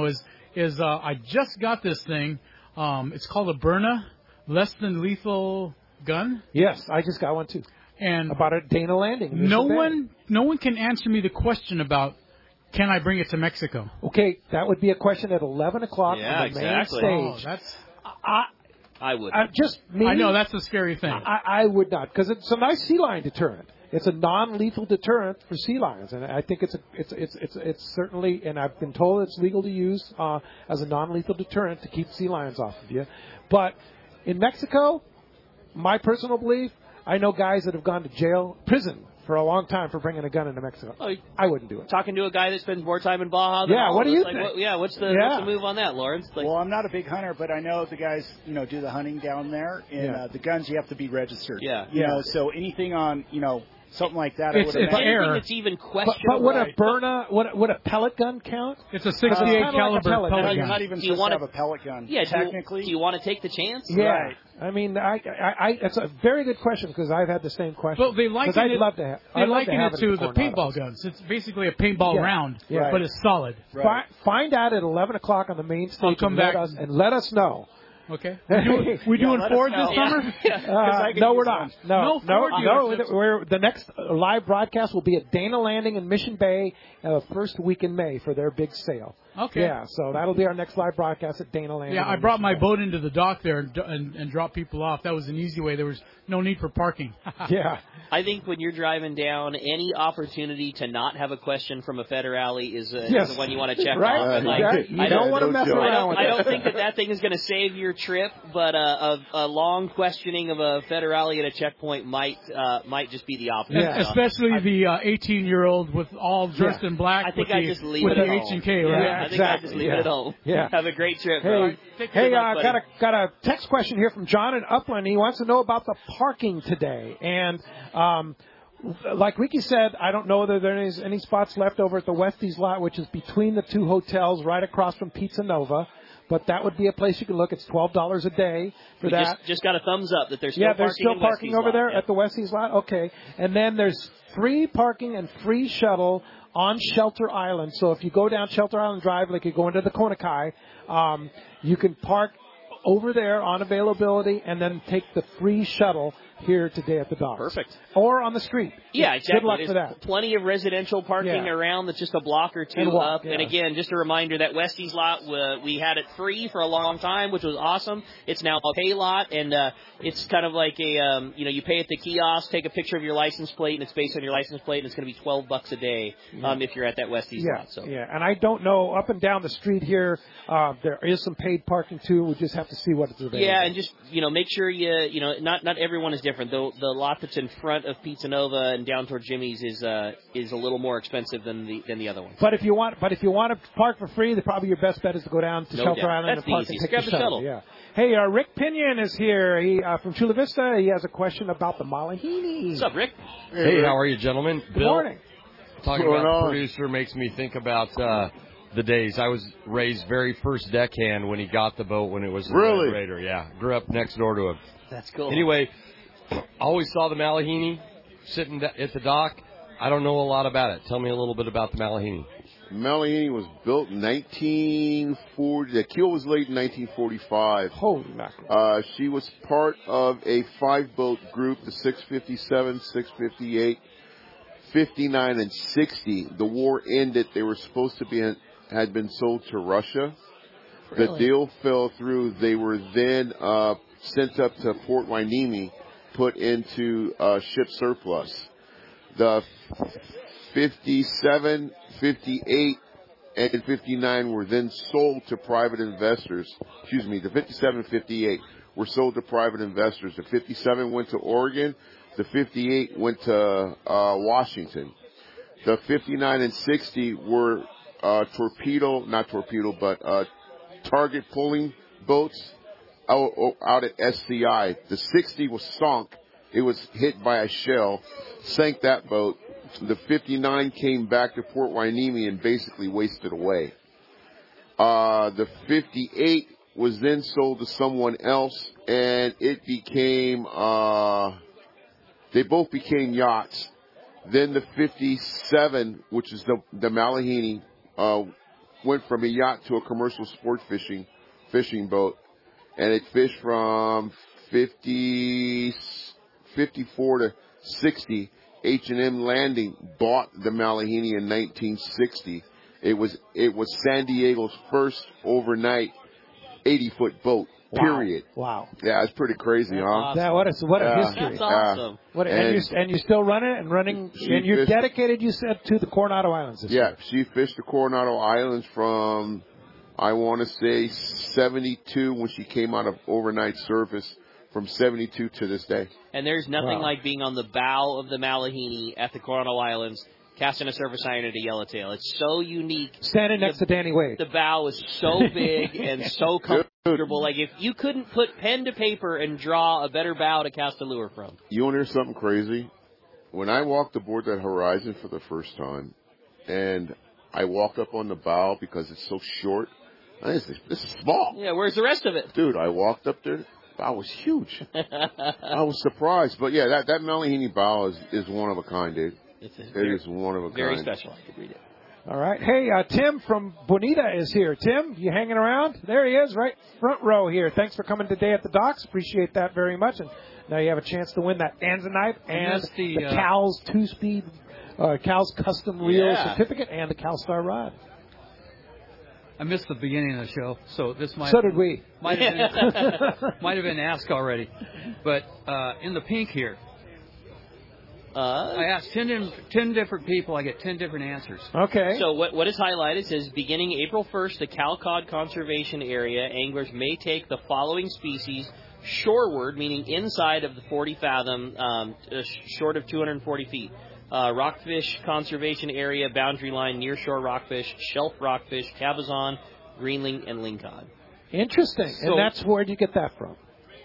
is uh, I just got this thing. Um, it's called a Byrna less than lethal gun. Yes, I just got one too. And about a Dana Landing. No one, no one can answer me the question about can I bring it to Mexico. Okay, that would be a question at eleven o'clock yeah, on the exactly. main stage. Oh, that's. I, I would. Uh, just me. I know that's a scary thing. I, I would not, because it's a nice sea lion deterrent. It's a non-lethal deterrent for sea lions, and I think it's a, it's it's it's it's certainly, and I've been told it's legal to use uh, as a non-lethal deterrent to keep sea lions off of you. But in Mexico, my personal belief, I know guys that have gone to jail, prison for a long time for bringing a gun into Mexico. Oh, I wouldn't do it. Talking to a guy that spends more time in Baja than Yeah, all what of do us, you like, think? What, yeah, what's the Yeah. what's the move on that, Lawrence? Like, well, I'm not a big hunter, but I know the guys, you know, do the hunting down there, and Yeah. uh, the guns you have to be registered. Yeah. You Yeah. know, so anything on, you know, something like that, It's- I would it's imagine. air. anything that's even But, questionable. but would a Right. Byrna, would a, would a pellet gun count? It's a It's sixty-eight kinda like a caliber pellet pellet gun. You're gun. not even Do you supposed wanna- to have a pellet gun. yeah, do you- technically. do you want to take the chance? Yeah. Right. I mean, I, I, I, it's a very good question because I've had the same question. Well, they 'Cause liken I'd it. love to have. They I'd love liken to have it to in the Coronado. paintball guns. It's basically a paintball Yeah. round, Yeah. but it's solid. Fi- find out at eleven o'clock on the main stage. I'll come and let back. us, and let us know. Okay. We do, we Yeah, doing let us Ford know. this summer? Uh, I can no, use we're not. one. No, No no, Ford no. dealerships. We're, the next live broadcast will be at Dana Landing in Mission Bay, uh, first week in May for their big sale. Okay. Yeah, so that'll be our next live broadcast at Dana Landing. Yeah, I in brought Mission my Bay. boat into the dock there and, and, and dropped people off. That was an easy way. There was no need for parking. Yeah. I think when you're driving down, any opportunity to not have a question from a federale is, uh, Yes. is the one you want to check Right? off. And, like, Exactly. You I don't wanna mess I around don't, with I it. don't think that that thing is going to save your trip, but uh, a, a long questioning of a federale at a checkpoint might uh, might just be the opposite. Yeah. Especially the uh, eighteen-year-old with all dressed Yeah. in black I think with I the, just leave with it the at H home. and K, Yeah, right? I think I exactly. just leave Yeah. it at home. Yeah. Have a great trip. bro. Hey, Take hey, good uh, luck, buddy. got a got a text question here from John in Upland. He wants to know about the parking today, and um, like Ricky said, I don't know whether there's any spots left over at the Westies lot, which is between the two hotels, right across from Pizza Nova. But that would be a place you can look. It's twelve dollars a day for We that. just, just got a thumbs up that there's still yeah, parking there's still in parking Westie's over lot. there Yeah. at the Westies lot. Okay, and then there's free parking and free shuttle on Shelter Island. So if you go down Shelter Island Drive, like you go into the Konakai, um, you can park over there on availability and then take the free shuttle here today at the docks. Perfect. Or on the street. Yeah, exactly. Good luck There's for that. plenty of residential parking Yeah. around that's just a block or two And walk, up. yeah. And again, just a reminder that Westie's lot, uh, we had it free for a long time, which was awesome. It's now a pay lot, and uh, it's kind of like a, um, you know, you pay at the kiosk, take a picture of your license plate, and it's based on your license plate, and it's going to be twelve bucks a day um, if you're at that Westie's Yeah, lot. So. yeah, and I don't know, up and down the street here, uh, there is some paid parking too. We just have to see what is available. Yeah, and just, you know, make sure you, you know, not not everyone is different. The the lot that's in front of Pizza Nova and down toward Jimmy's is uh is a little more expensive than the than the other one. But if you want, but if you want to park for free, the probably your best bet is to go down to No Shelter doubt. Island That's and the park easiest. and take Grab the the shuttle. shuttle. Yeah. Hey, uh, Rick Pinion is here. He uh, from Chula Vista. He has a question about the Malahini. What's up, Rick? Hey, how are you, gentlemen? Good Bill, morning. Talking What's going about on? producer makes me think about uh, the days. I was Ray's very first deckhand when he got the boat when it was the Really? Red Raider. Yeah, grew up next door to him. That's cool. Anyway, always saw the Malahini sitting th- at the dock. I don't know a lot about it. Tell me a little bit about the Malahini. Malahini was built in nineteen forty. The keel was laid in nineteen forty-five. Holy mackerel. Uh, she was part of a five-boat group, the six fifty-seven, six fifty-eight, fifty-nine, and sixty. The war ended. They were supposed to be had been sold to Russia. The Really? deal fell through. They were then uh, sent up to Port Hueneme, put into uh, ship surplus. The fifty-seven, fifty-eight, and fifty-nine were then sold to private investors. Excuse me, the fifty-seven, fifty-eight were sold to private investors. The fifty-seven went to Oregon. The fifty-eight went to uh, Washington. The fifty-nine and sixty were uh, torpedo, not torpedo, but uh, target pulling boats out, out at S C I. The sixty was sunk. It was hit by a shell, sank that boat. The fifty-nine came back to Port Hueneme and basically wasted away. Uh, the fifty-eight was then sold to someone else, and it became, uh, they both became yachts. Then the fifty-seven, which is the, the Malahini, uh, went from a yacht to a commercial sport fishing fishing boat, and it fished from fifty, fifty-four to sixty. H and M Landing bought the Malihini in nineteen sixty. It was it was San Diego's first overnight eighty-foot boat. Period. Wow. Yeah, it's pretty crazy, huh? Awesome. That, what a what a yeah. history. That's awesome. Uh, what, and, and, you're, and you're still running and running, and you're fished, dedicated, you said, to the Coronado Islands this yeah, year. she fished the Coronado Islands from, I want to say, seventy-two when she came out of overnight service, from seventy-two to this day. And there's nothing Wow. like being on the bow of the Malihini at the Coronado Islands, casting a surface iron at a yellowtail. It's so unique. Standing next the, to Danny Wade. The bow is so big and so comfortable. Like, if you couldn't put pen to paper and draw a better bow to cast a lure from. You want to hear something crazy? When I walked aboard that Horizon for the first time, and I walked up on the bow because it's so short, I this, this is small. Yeah, where's the rest of it? Dude, I walked up there. Bow was huge. I was surprised. But, yeah, that, that Malihini bow is, is one of a kind, dude. It's a it very, is one of a very kind. special. I could read it. All right. Hey, uh, Tim from Bonita is here. Tim, you hanging around? There he is, right front row here. Thanks for coming today at the docks. Appreciate that very much. And now you have a chance to win that Anzanite and the, the uh, Cal's two-speed, uh, Cal's custom reel Yeah. certificate and the Calstar rod. I missed the beginning of the show, so this might So did we. might have been, might have been asked already. But uh, in the pink here, Uh, I asked ten, dim- ten different people. I get ten different answers. Okay. So what what is highlighted says, beginning April first, the Cal Cod Conservation Area, anglers may take the following species shoreward, meaning inside of the forty fathom, um, uh, short of two hundred forty feet. Uh, rockfish Conservation Area, boundary line, near shore rockfish, shelf rockfish, cabezon, greenling, and lingcod. Interesting. So- and that's where did you get that from?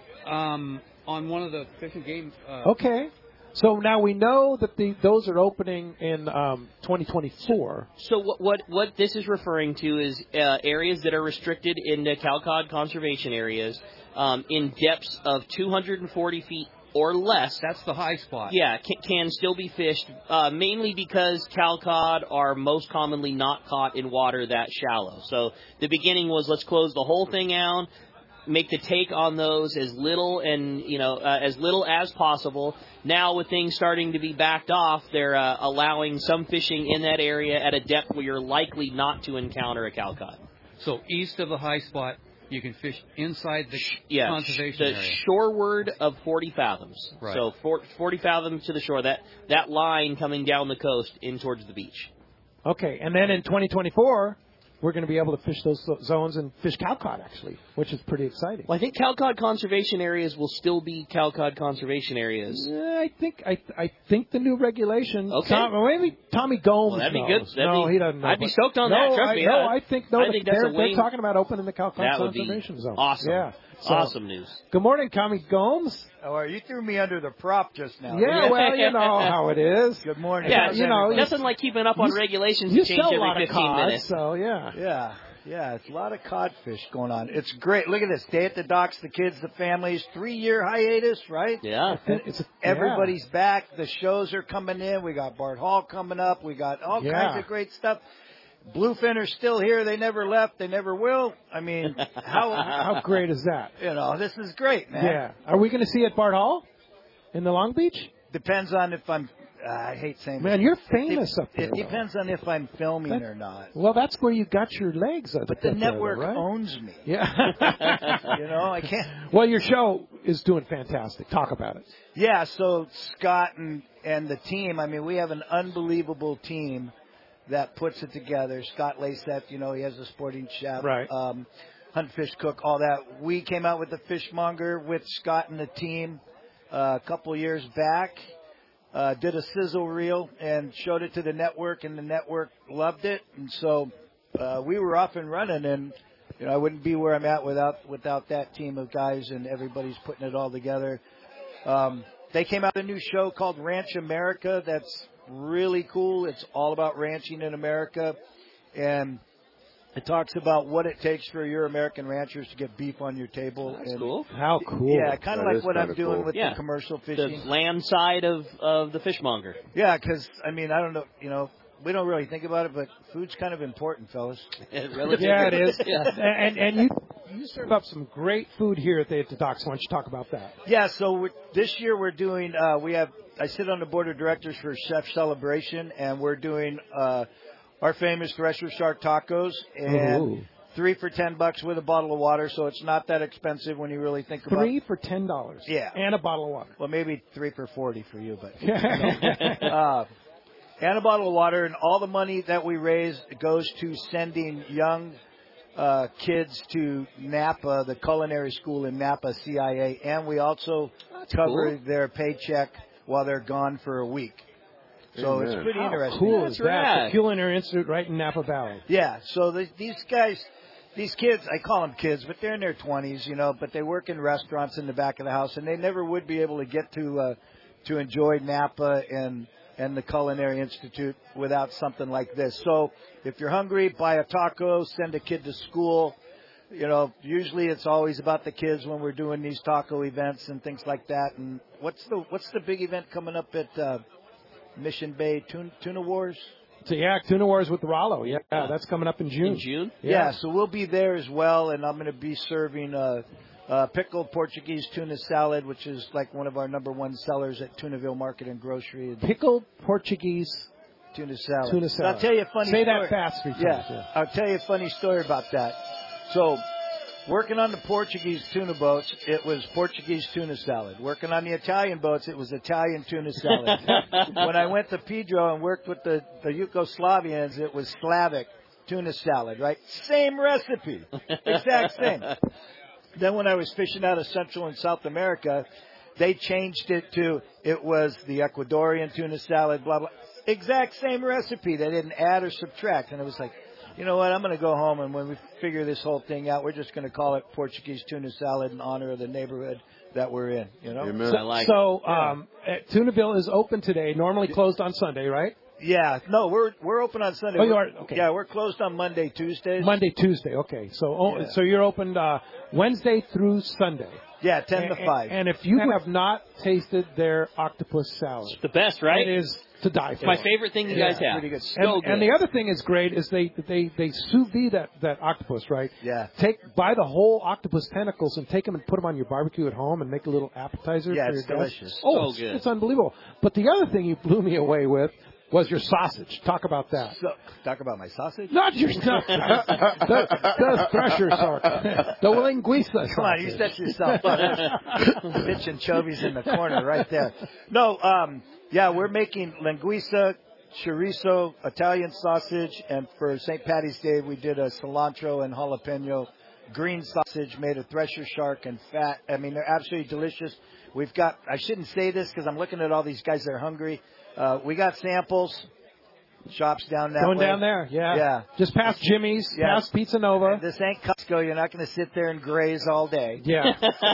Um, on one of the Fish and Game. Uh, Okay. So now we know that the those are opening in um, twenty twenty-four. So what, what what this is referring to is uh, areas that are restricted in the Cal Cod conservation areas um, in depths of two hundred forty feet or less. That's the high spot. Yeah, can, can still be fished, uh, mainly because Cal Cod are most commonly not caught in water that shallow. So the beginning was, let's close the whole thing out, make the take on those as little and you know uh, as little as possible. Now with things starting to be backed off, they're uh, allowing some fishing in that area at a depth where you're likely not to encounter a Cal Cod. So east of the high spot, you can fish inside the Yeah, conservation the area. shoreward of forty fathoms. Right. So for, forty fathoms to the shore, that that line coming down the coast in towards the beach. Okay, and then in twenty twenty-four, we're going to be able to fish those zones and fish Cal Cod, actually, which is pretty exciting. Well, I think Cal Cod conservation areas will still be Cal Cod conservation areas. Yeah, I think I I think the new regulation. Okay. Tom, well, maybe Tommy Gomes Well, that'd be knows. good. That'd no, be- he doesn't know. I'd be but- stoked on no, that, trust I, me. No, I- I think no. I the- think that's they're, a way- they're talking about opening the Cal Cod That would be conservation zone. awesome. Yeah. So, Awesome news. Good morning, Tommy Gomes. Oh, you threw me under the prop just now. Yeah, well, you know how it is. Good morning. Yeah, you know, nothing like keeping up on regulations You to change sell a every lot of fifteen cod, minutes. so yeah. Yeah, yeah, it's a lot of codfish going on. It's great. Look at this. Day at the docks, the kids, the families, three-year hiatus, right? Yeah. It's a- Everybody's back. The shows are coming in. We got Bart Hall coming up. We got all Yeah. kinds of great stuff. Bluefin are still here. They never left. They never will. I mean, how How great is that? You know, this is great, man. Yeah. Are we going to see you at Bart Hall in the Long Beach? Depends on if I'm. Uh, I hate saying Man, this. you're famous it, up there. It depends on if I'm filming That- or not. Well, that's where you got your legs. But the network owns me. Yeah. You know, I can't. Well, your show is doing fantastic. Talk about it. Yeah, so Scott and, and the team, I mean, we have an unbelievable team that puts it together. Scott Laceth, you know, he has a sporting chef. Right. Um, Hunt Fish Cook, all that. We came out with the Fishmonger with Scott and the team uh, a couple years back. Uh, did a sizzle reel and showed it to the network, and the network loved it. And so uh, we were off and running, and you know, I wouldn't be where I'm at without without that team of guys, and everybody's putting it all together. Um, they came out with a new show called Ranch America. That's really cool. It's all about ranching in America, and it talks about what it takes for your American ranchers to get beef on your table. That's and, cool. How cool. Yeah, kind of That like is what I'm kinda doing cool. with Yeah. the commercial The fishing. land side of, of the fishmonger. Yeah, because, I mean, I don't know, you know, we don't really think about it, but food's kind of important, fellas. Yeah, it is. and and you you serve up some great food here at the, at the docks. Why don't you talk about that? Yeah, so we're, this year we're doing, uh, we have, I sit on the board of directors for Chef Celebration, and we're doing uh, our famous Thresher Shark tacos, and Ooh. three for ten bucks with a bottle of water, so it's not that expensive when you really think about it. Three for ten dollars. Yeah. And a bottle of water. Well, maybe three for forty for you, but. uh, and a bottle of water, and all the money that we raise goes to sending young uh, kids to Napa, the culinary school in Napa, C I A, and we also That's cover cool. their paycheck while they're gone for a week. So Amen. it's pretty How interesting. cool is that? The Culinary Institute right in Napa Valley. Yeah, so the, these guys, these kids, I call them kids, but they're in their twenties, you know, but they work in restaurants in the back of the house, and they never would be able to get to uh, to enjoy Napa and and the Culinary Institute without something like this. So if you're hungry, buy a taco, send a kid to school. You know, usually it's always about the kids when we're doing these taco events and things like that. And what's the what's the big event coming up at uh, Mission Bay Tuna, Tuna Wars? So yeah, Tuna Wars with Rollo. Yeah, that's coming up in June. In June? Yeah, yeah so we'll be there as well, and I'm going to be serving uh, uh, pickled Portuguese tuna salad, which is like one of our number one sellers at Tunaville Market and Grocery. Pickled Portuguese tuna salad. Tuna salad. I'll tell you a funny Say story. that fast three times. Yeah, Yeah. I'll tell you a funny story about that. So, working on the Portuguese tuna boats, it was Portuguese tuna salad. Working on the Italian boats, it was Italian tuna salad. When I went to Pedro and worked with the, the Yugoslavians, it was Slavic tuna salad, right? Same recipe. Exact same. Then when I was fishing out of Central and South America, they changed it to, it was the Ecuadorian tuna salad, blah, blah. Exact same recipe. They didn't add or subtract. And it was like, you know what, I'm going to go home, and when we figure this whole thing out, we're just going to call it Portuguese tuna salad in honor of the neighborhood that we're in, you know? Amen. So, I like so um, at Tunaville is open today, normally closed on Sunday, right? Yeah, no, we're we're open on Sunday. Oh, you We're- are? Okay. Yeah, we're closed on Monday, Tuesdays. Monday, Tuesday, okay. So oh, Yeah. so you're open uh, Wednesday through Sunday. Yeah, ten to And- five. And if you have not tasted their octopus salad, It's the best, right? it is to die for. My favorite thing you guys have. And, So good. and the other thing is great is they they they sous vide that that octopus, right? Yeah. Take buy the whole octopus tentacles and take them and put them on your barbecue at home and make a little appetizer. Yeah, for it's your guests. delicious. Oh, So it's, good. it's unbelievable. But the other thing you blew me away with was your sausage. Talk about that. So, talk about my sausage? Not your sausage. the, the Thresher sausage. The linguiça sausage. Come on, you set yourself up. Bitch anchovies in the corner right there. No, um, yeah, we're making linguiça, chorizo, Italian sausage, and for Saint Patty's Day we did a cilantro and jalapeno green sausage made of Thresher Shark and fat. I mean, they're absolutely delicious. We've got, I shouldn't say this because I'm looking at all these guys that are hungry. Uh, we got samples. Shops down that Going way. down there, yeah. Yeah. Just past Jimmy's, Yeah. past Pizza Nova. This ain't Costco. You're not going to sit there and graze all day. Yeah.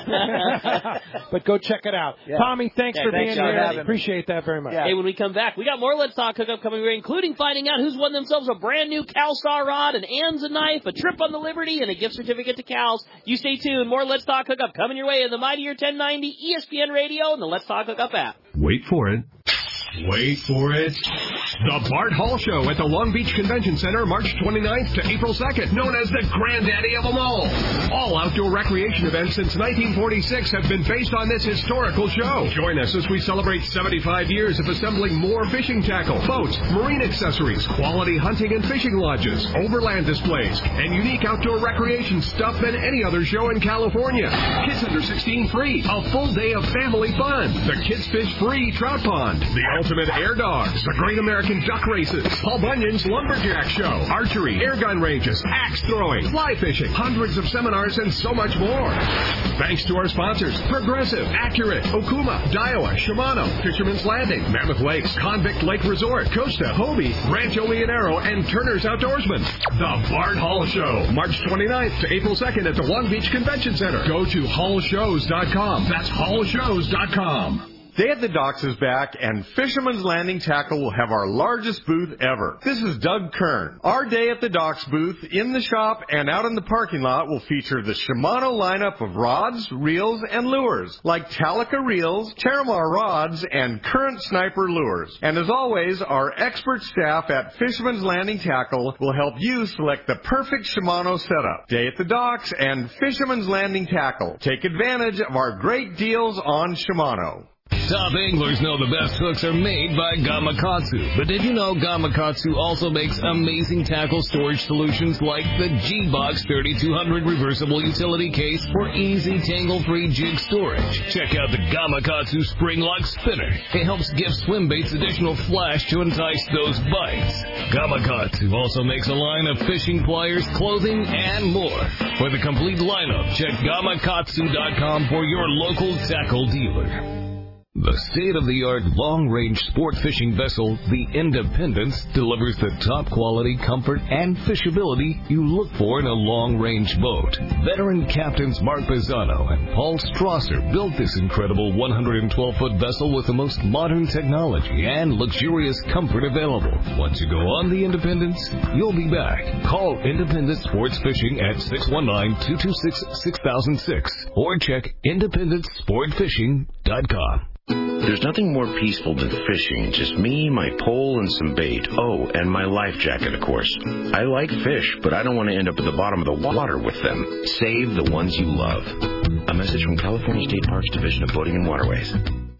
But go check it out. Yeah. Tommy, thanks Yeah, for thanks being for here. having me. Appreciate that very much. Hey, when we come back, we got more Let's Talk Hookup coming here, including finding out who's won themselves a brand new Cal Star rod, an Anza knife, a trip on the Liberty, and a gift certificate to Cal's. You stay tuned. More Let's Talk Hookup coming your way in the Mightier ten ninety, E S P N Radio, and the Let's Talk Hookup app. Wait for it. Wait for it. The Bart Hall Show at the Long Beach Convention Center, March twenty-ninth to April second, known as the granddaddy of them all. All outdoor recreation events since nineteen forty-six have been based on this historical show. Join us as we celebrate seventy-five years of assembling more fishing tackle, boats, marine accessories, quality hunting and fishing lodges, overland displays, and unique outdoor recreation stuff than any other show in California. Kids under sixteen free. A full day of family fun. The Kids Fish Free Trout Pond. The Ultimate Air Dogs. The Great American Duck Races. Paul Bunyan's Lumberjack Show. Archery, air gun ranges, axe throwing, fly fishing, hundreds of seminars, and so much more. Thanks to our sponsors, Progressive, Accurate, Okuma, Daiwa, Shimano, Fisherman's Landing, Mammoth Lakes, Convict Lake Resort, Costa, Hobie, Rancho Leonero, and Turner's Outdoorsman. The Bart Hall Show, March twenty-ninth to April second at the Long Beach Convention Center. Go to hall shows dot com. That's hall shows dot com. Day at the Docks is back, and Fisherman's Landing Tackle will have our largest booth ever. This is Doug Kern. Our Day at the Docks booth in the shop and out in the parking lot will feature the Shimano lineup of rods, reels, and lures, like Talica reels, Terramar rods, and Current Sniper lures. And as always, our expert staff at Fisherman's Landing Tackle will help you select the perfect Shimano setup. Day at the Docks and Fisherman's Landing Tackle. Take advantage of our great deals on Shimano. Top anglers know the best hooks are made by Gamakatsu. But did you know Gamakatsu also makes amazing tackle storage solutions like the G-Box thirty-two hundred reversible utility case for easy tangle-free jig storage? Check out the Gamakatsu Spring Lock Spinner. It helps give swim baits additional flash to entice those bites. Gamakatsu also makes a line of fishing pliers, clothing, and more. For the complete lineup, check Gamakatsu dot com for your local tackle dealer. The state-of-the-art long-range sport fishing vessel, the Independence, delivers the top quality, comfort, and fishability you look for in a long-range boat. Veteran captains Mark Bizzano and Paul Strasser built this incredible one hundred twelve foot vessel with the most modern technology and luxurious comfort available. Once you go on the Independence, you'll be back. Call Independence Sports Fishing at six one nine, two two six, six thousand six or check independence sport fishing dot com. There's nothing more peaceful than fishing. Just me, my pole, and some bait. Oh, and my life jacket, of course. I like fish, but I don't want to end up at the bottom of the water with them. Save the ones you love. A message from California State Parks Division of Boating and Waterways.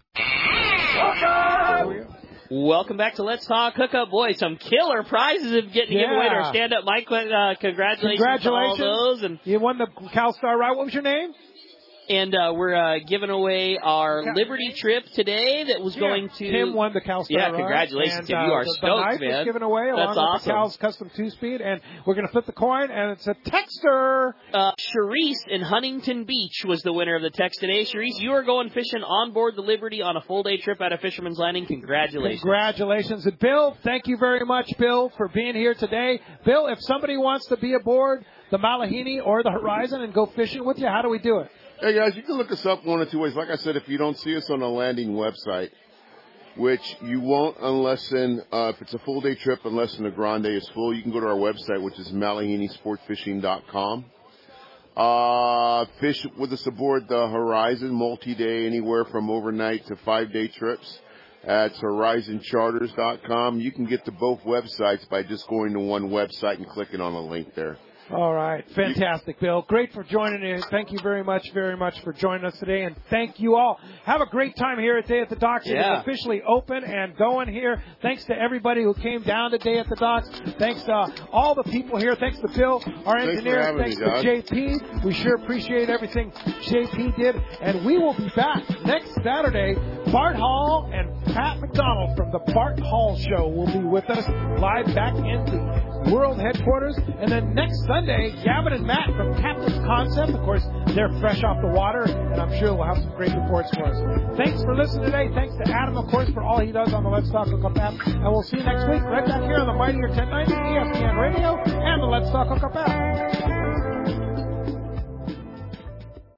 Welcome back to Let's Talk Hookup. Boy, some killer prizes of getting Yeah. given away to our stand-up Mike. Uh, congratulations, Congratulations. to all those. And you won the CalStar ride. What was your name? And uh, we're uh, giving away our Liberty trip today that was Yeah, going to... Tim won the CalStar Yeah, ride. congratulations, And, Tim. uh, You are the, stoked, the knife man. was given away That's along awesome. with the Cal's Custom two-speed, and we're going to flip the coin, and it's a texter. Uh, Charisse in Huntington Beach was the winner of the text today. Charisse, you are going fishing on board the Liberty on a full-day trip out of Fisherman's Landing. Congratulations. Congratulations. And Bill, thank you very much, Bill, for being here today. Bill, if somebody wants to be aboard the Malahini or the Horizon and go fishing with you, how do we do it? Hey, guys, you can look us up one or two ways. Like I said, if you don't see us on the landing website, which you won't unless in, uh, if it's a full-day trip, unless in the Grande is full, you can go to our website, which is malahini sport fishing dot com. Uh, fish with us aboard the Horizon, multi-day, anywhere from overnight to five-day trips. At horizon charters dot com. You can get to both websites by just going to one website and clicking on a link there. All right. Fantastic, Bill. Great for joining us. Thank you very much, very much for joining us today. And thank you all. Have a great time here at Day at the Docks. It Yeah. is officially open and going here. Thanks to everybody who came down to Day at the Docks. Thanks to all the people here. Thanks to Bill, our Thanks for engineer. having Thanks me, to Doug. J P. We sure appreciate everything J P did. And we will be back next Saturday. Bart Hall and Pat McDonald from the Bart Hall Show will be with us live back in the world headquarters. And then next Sunday, Gavin and Matt from Captain's Concept. Of course, they're fresh off the water, and I'm sure we'll have some great reports for us. Thanks for listening today. Thanks to Adam, of course, for all he does on the Let's Talk Hookup app. And we'll see you next week right back here on the Mightier ten ninety E S P N Radio and the Let's Talk Hookup app.